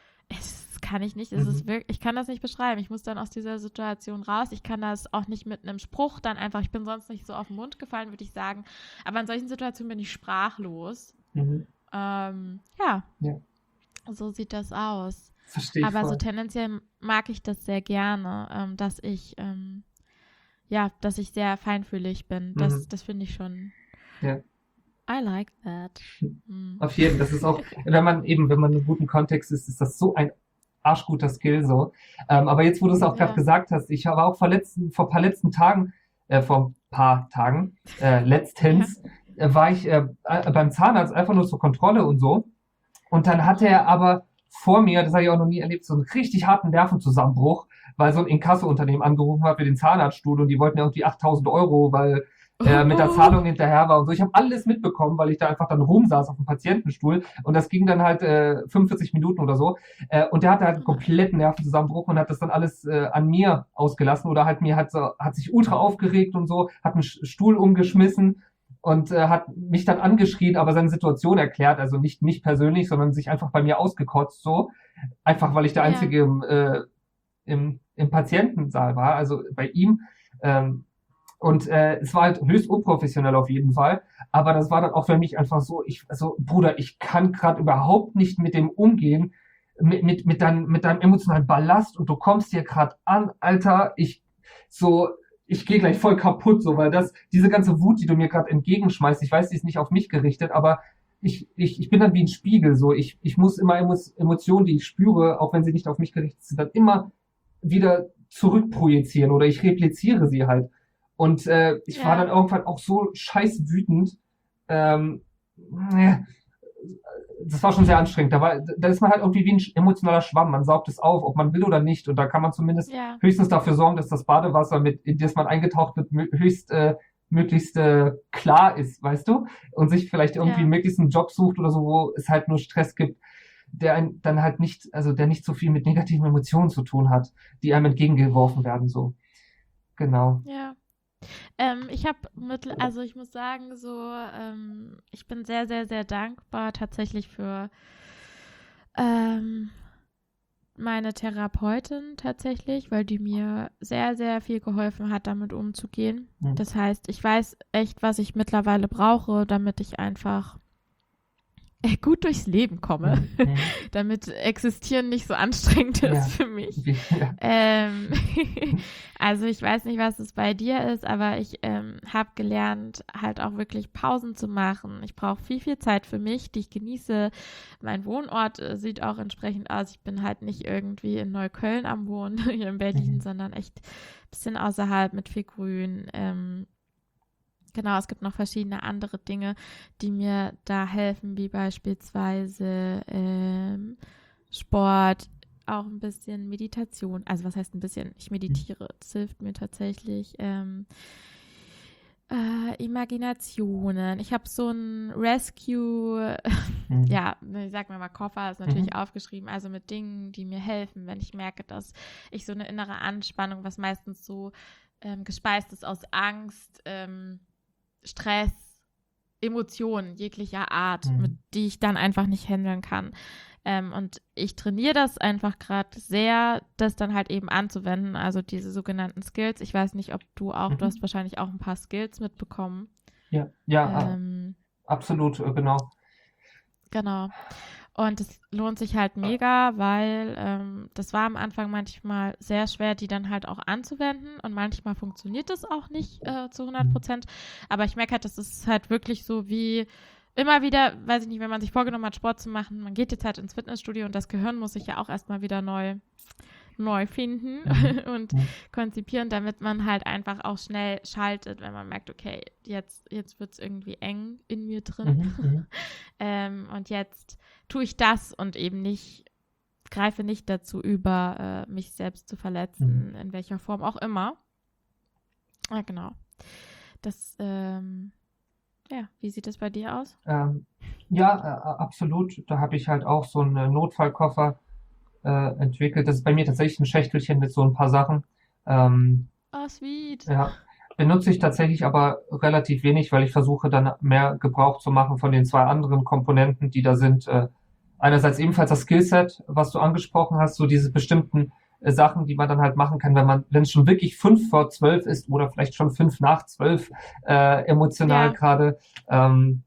es kann ich nicht. Es Mhm. ist wirklich, ich kann das nicht beschreiben. Ich muss dann aus dieser Situation raus. Ich kann das auch nicht mit einem Spruch dann einfach, ich bin sonst nicht so auf den Mund gefallen, würde ich sagen. Aber in solchen Situationen bin ich sprachlos. Mhm. Ähm, ja. Ja. So sieht das aus. Verstehe ich Aber voll. so tendenziell mag ich das sehr gerne, ähm, dass ich, ähm, ja, dass ich sehr feinfühlig bin. Das, Mhm. das finde ich schon. Ja. I like that. Mhm. Auf jeden Fall. Das ist auch, wenn man eben, wenn man in einem guten Kontext ist, ist das so ein arschguter Skill so. Ähm, aber jetzt, wo du es auch Ja. gerade gesagt hast, ich habe auch vor letzten, vor paar letzten Tagen, äh, vor ein paar Tagen, äh, letztens, äh, war ich äh, äh, beim Zahnarzt einfach nur zur Kontrolle und so. Und dann hatte er aber vor mir, das habe ich auch noch nie erlebt, so einen richtig harten Nervenzusammenbruch, weil so ein Inkasso-Unternehmen angerufen hat für den Zahnarztstuhl und die wollten ja irgendwie achttausend Euro, weil äh, mit der Zahlung hinterher war und so. Ich habe alles mitbekommen, weil ich da einfach dann rumsaß auf dem Patientenstuhl und das ging dann halt äh, fünfundvierzig Minuten oder so. Äh, und der hatte halt einen kompletten Nervenzusammenbruch und hat das dann alles äh, an mir ausgelassen oder halt mir hat so, hat sich ultra aufgeregt und so, hat einen Stuhl umgeschmissen und äh, hat mich dann angeschrien, aber seine Situation erklärt, also nicht mich persönlich, sondern sich einfach bei mir ausgekotzt so, einfach weil ich der Ja. Einzige im, äh, im, im Patientensaal war, also bei ihm. Ähm, und äh, es war halt höchst unprofessionell auf jeden Fall, aber das war dann auch für mich einfach so, ich, also Bruder, ich kann gerade überhaupt nicht mit dem umgehen, mit, mit, mit, dein, mit deinem emotionalen Ballast und du kommst hier gerade an, Alter, ich so, ich gehe gleich voll kaputt, so, weil das, diese ganze Wut, die du mir gerade entgegenschmeißt, ich weiß, die ist nicht auf mich gerichtet, aber ich, ich, ich bin dann wie ein Spiegel, so, ich, ich muss immer Emo Emotionen, die ich spüre, auch wenn sie nicht auf mich gerichtet sind, dann immer wieder zurückprojizieren oder ich repliziere sie halt. Und äh, ich Ja. war dann irgendwann auch so scheiß wütend, ähm, äh, das war schon sehr anstrengend. Da war, da ist man halt irgendwie wie ein emotionaler Schwamm. Man saugt es auf, ob man will oder nicht. Und da kann man zumindest Ja. höchstens dafür sorgen, dass das Badewasser, mit, in das man eingetaucht wird, höchst, äh, möglichst äh, klar ist, weißt du? Und sich vielleicht irgendwie Ja. möglichst einen Job sucht oder so, wo es halt nur Stress gibt, der ein, dann halt nicht, also der nicht so viel mit negativen Emotionen zu tun hat, die einem entgegengeworfen werden, so. Genau. Ja. Ähm, ich habe mit, also ich muss sagen, so, ähm, ich bin sehr, sehr, sehr dankbar tatsächlich für ähm, meine Therapeutin tatsächlich, weil die mir sehr, sehr viel geholfen hat, damit umzugehen. Mhm. Das heißt, ich weiß echt, was ich mittlerweile brauche, damit ich einfach äh, gut durchs Leben komme, Mhm. damit Existieren nicht so anstrengend ist Ja. für mich. Ja. Ähm, also ich weiß nicht, was es bei dir ist, aber ich ähm, habe gelernt, halt auch wirklich Pausen zu machen. Ich brauche viel, viel Zeit für mich, die ich genieße. Mein Wohnort äh, sieht auch entsprechend aus. Ich bin halt nicht irgendwie in Neukölln am Wohnen, hier in Berlin, Mhm. sondern echt ein bisschen außerhalb mit viel Grün. Ähm, Genau, es gibt noch verschiedene andere Dinge, die mir da helfen, wie beispielsweise ähm, Sport, auch ein bisschen Meditation. Also was heißt ein bisschen? Ich meditiere. Das hilft mir tatsächlich. Ähm, äh, Imaginationen. Ich habe so ein Rescue, Mhm. ja, ich sag mal mal Koffer, ist natürlich Mhm. aufgeschrieben, also mit Dingen, die mir helfen, wenn ich merke, dass ich so eine innere Anspannung, was meistens so ähm, gespeist ist aus Angst, ähm, Stress, Emotionen jeglicher Art, Mhm. mit die ich dann einfach nicht handeln kann. Ähm, und ich trainiere das einfach gerade sehr, das dann halt eben anzuwenden, also diese sogenannten Skills. Ich weiß nicht, ob du auch, Mhm. du hast wahrscheinlich auch ein paar Skills mitbekommen. Ja, ja, Ähm, absolut, äh, genau. genau. Und es lohnt sich halt mega, weil ähm, das war am Anfang manchmal sehr schwer, die dann halt auch anzuwenden. Und manchmal funktioniert das auch nicht äh, zu hundert Prozent. Aber ich merke halt, das ist halt wirklich so wie immer wieder, weiß ich nicht, wenn man sich vorgenommen hat, Sport zu machen, man geht jetzt halt ins Fitnessstudio und das Gehirn muss sich ja auch erstmal wieder neu neu finden Mhm. und Mhm. konzipieren, damit man halt einfach auch schnell schaltet, wenn man merkt, okay, jetzt, jetzt wird es irgendwie eng in mir drin. Mhm. Mhm. ähm, und jetzt tue ich das und eben nicht, greife nicht dazu über, äh, mich selbst zu verletzen, in welcher Form auch immer. Ja, genau. Das, ähm, ja, wie sieht das bei dir aus? Ähm, ja, äh, absolut. Da habe ich halt auch so einen Notfallkoffer äh, entwickelt. Das ist bei mir tatsächlich ein Schächtelchen mit so ein paar Sachen. Ähm, Oh, sweet. ja, benutze ich tatsächlich aber relativ wenig, weil ich versuche dann mehr Gebrauch zu machen von den zwei anderen Komponenten, die da sind. Äh, einerseits ebenfalls das Skillset, was du angesprochen hast, so diese bestimmten äh, Sachen, die man dann halt machen kann, wenn man, wenn es schon wirklich fünf vor zwölf ist oder vielleicht schon fünf nach zwölf, äh, emotional Ja. gerade. Ähm,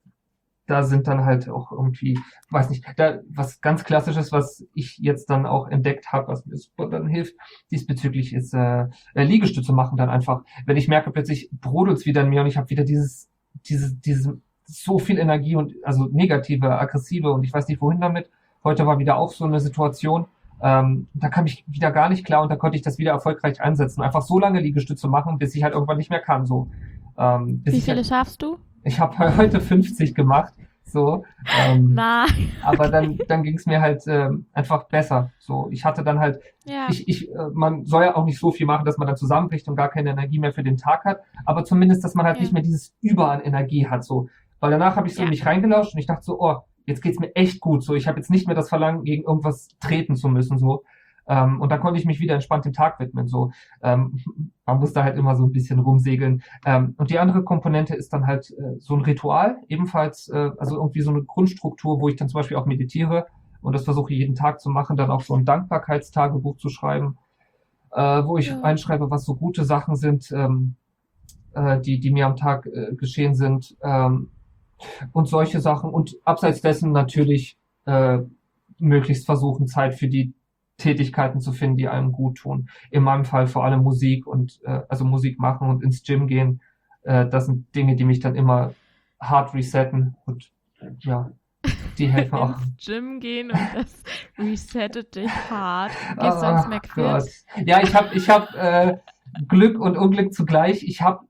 da sind dann halt auch irgendwie, weiß nicht, da was ganz Klassisches, was ich jetzt dann auch entdeckt habe, was mir super dann hilft, diesbezüglich ist äh, äh, Liegestütze machen dann einfach. Wenn ich merke, plötzlich brodelt's wieder in mir und ich habe wieder dieses, dieses, diese so viel Energie und also negative, aggressive und ich weiß nicht wohin damit. Heute war wieder auch so eine Situation, ähm, da kam ich wieder gar nicht klar und da konnte ich das wieder erfolgreich einsetzen. Einfach so lange Liegestütze machen, bis ich halt irgendwann nicht mehr kann. So, ähm, bis Wie ich viele halt, schaffst du? ich habe heute fünfzig gemacht, so. Ähm, Nein. aber dann, dann ging es mir halt ähm, einfach besser. So, ich hatte dann halt, Ja. ich, ich, äh, man soll ja auch nicht so viel machen, dass man dann zusammenbricht und gar keine Energie mehr für den Tag hat, aber zumindest, dass man halt Ja. nicht mehr dieses Über an Energie hat. So, weil danach habe ich so Ja. in mich reingelauscht und ich dachte so, oh, jetzt geht's mir echt gut. So, ich habe jetzt nicht mehr das Verlangen, gegen irgendwas treten zu müssen. So. Ähm, und dann konnte ich mich wieder entspannt dem Tag widmen. So, ähm, man muss da halt immer so ein bisschen rumsegeln. Ähm, und die andere Komponente ist dann halt äh, so ein Ritual, ebenfalls, äh, also irgendwie so eine Grundstruktur, wo ich dann zum Beispiel auch meditiere und das versuche jeden Tag zu machen, dann auch so ein Dankbarkeitstagebuch zu schreiben, äh, wo ich Ja. einschreibe, was so gute Sachen sind, ähm, äh, die, die mir am Tag äh, geschehen sind, ähm, und solche Sachen. Und abseits dessen natürlich äh, möglichst versuchen, Zeit für die Tätigkeiten zu finden, die einem gut tun. In meinem Fall vor allem Musik und äh, also Musik machen und ins Gym gehen. Äh, das sind Dinge, die mich dann immer hart resetten und ja, die helfen auch. Ins Gym gehen und das resettet dich hart. Gehst du ins Ach Gott. McFit? Ja, ich habe ich hab, äh, Glück und Unglück zugleich. Ich habe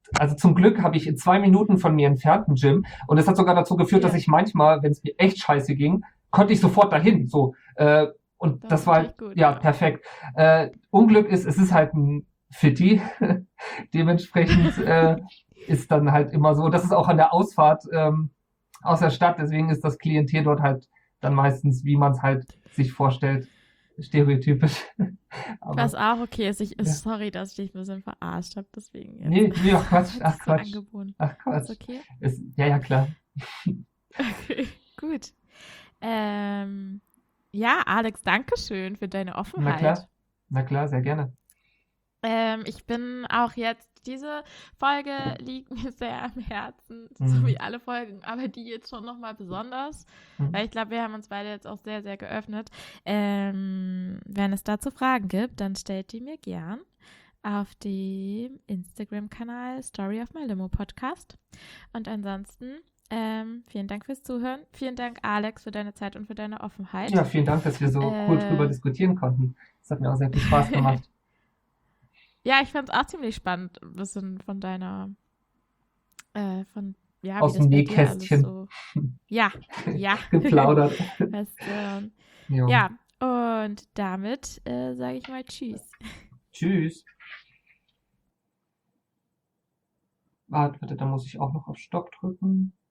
also zum Glück habe ich in zwei Minuten von mir entfernt ein Gym und es hat sogar dazu geführt, Ja. dass ich manchmal, wenn es mir echt scheiße ging, konnte ich sofort dahin, so, äh, und Das das, ist war natürlich halt, gut, ja, ja. perfekt. Äh, Unglück ist, es ist halt ein Fitti, dementsprechend äh, ist dann halt immer so, das ist auch an der Ausfahrt ähm, aus der Stadt, deswegen ist das Klientel dort halt dann meistens, wie man es halt sich vorstellt, stereotypisch. Aber Was auch okay ist, ich, ja. sorry, dass ich dich ein bisschen verarscht habe, deswegen jetzt. Nee, nee, ach Quatsch, Hat ach sich so Quatsch, angeboten. ach Ist Quatsch. okay? Ist, ja, ja, klar. Okay, gut. Ähm, ja, Alex, danke schön für deine Na Offenheit. klar, na klar, sehr gerne. Ähm, ich bin auch jetzt, diese Folge liegt mir sehr am Herzen, so Mhm. wie alle Folgen, aber die jetzt schon nochmal besonders, weil Mhm. ich glaube, wir haben uns beide jetzt auch sehr, sehr geöffnet. Ähm, wenn es dazu Fragen gibt, dann stellt die mir gern auf dem Instagram-Kanal Story of My Limo Podcast. Und ansonsten, ähm, vielen Dank fürs Zuhören. Vielen Dank, Alex, für deine Zeit und für deine Offenheit. Ja, vielen Dank, dass wir so cool drüber Äh, diskutieren konnten. Das hat mir auch sehr viel Spaß gemacht. ja, ich fand es auch ziemlich spannend, ein bisschen von deiner, äh, von, ja, wie Aus das dem bei dir alles Nähkästchen so, ja, ja, geplaudert. was, ähm, Jo. ja, und damit äh, sage ich mal Tschüss. Tschüss. Warte, warte, da muss ich auch noch auf Stopp drücken.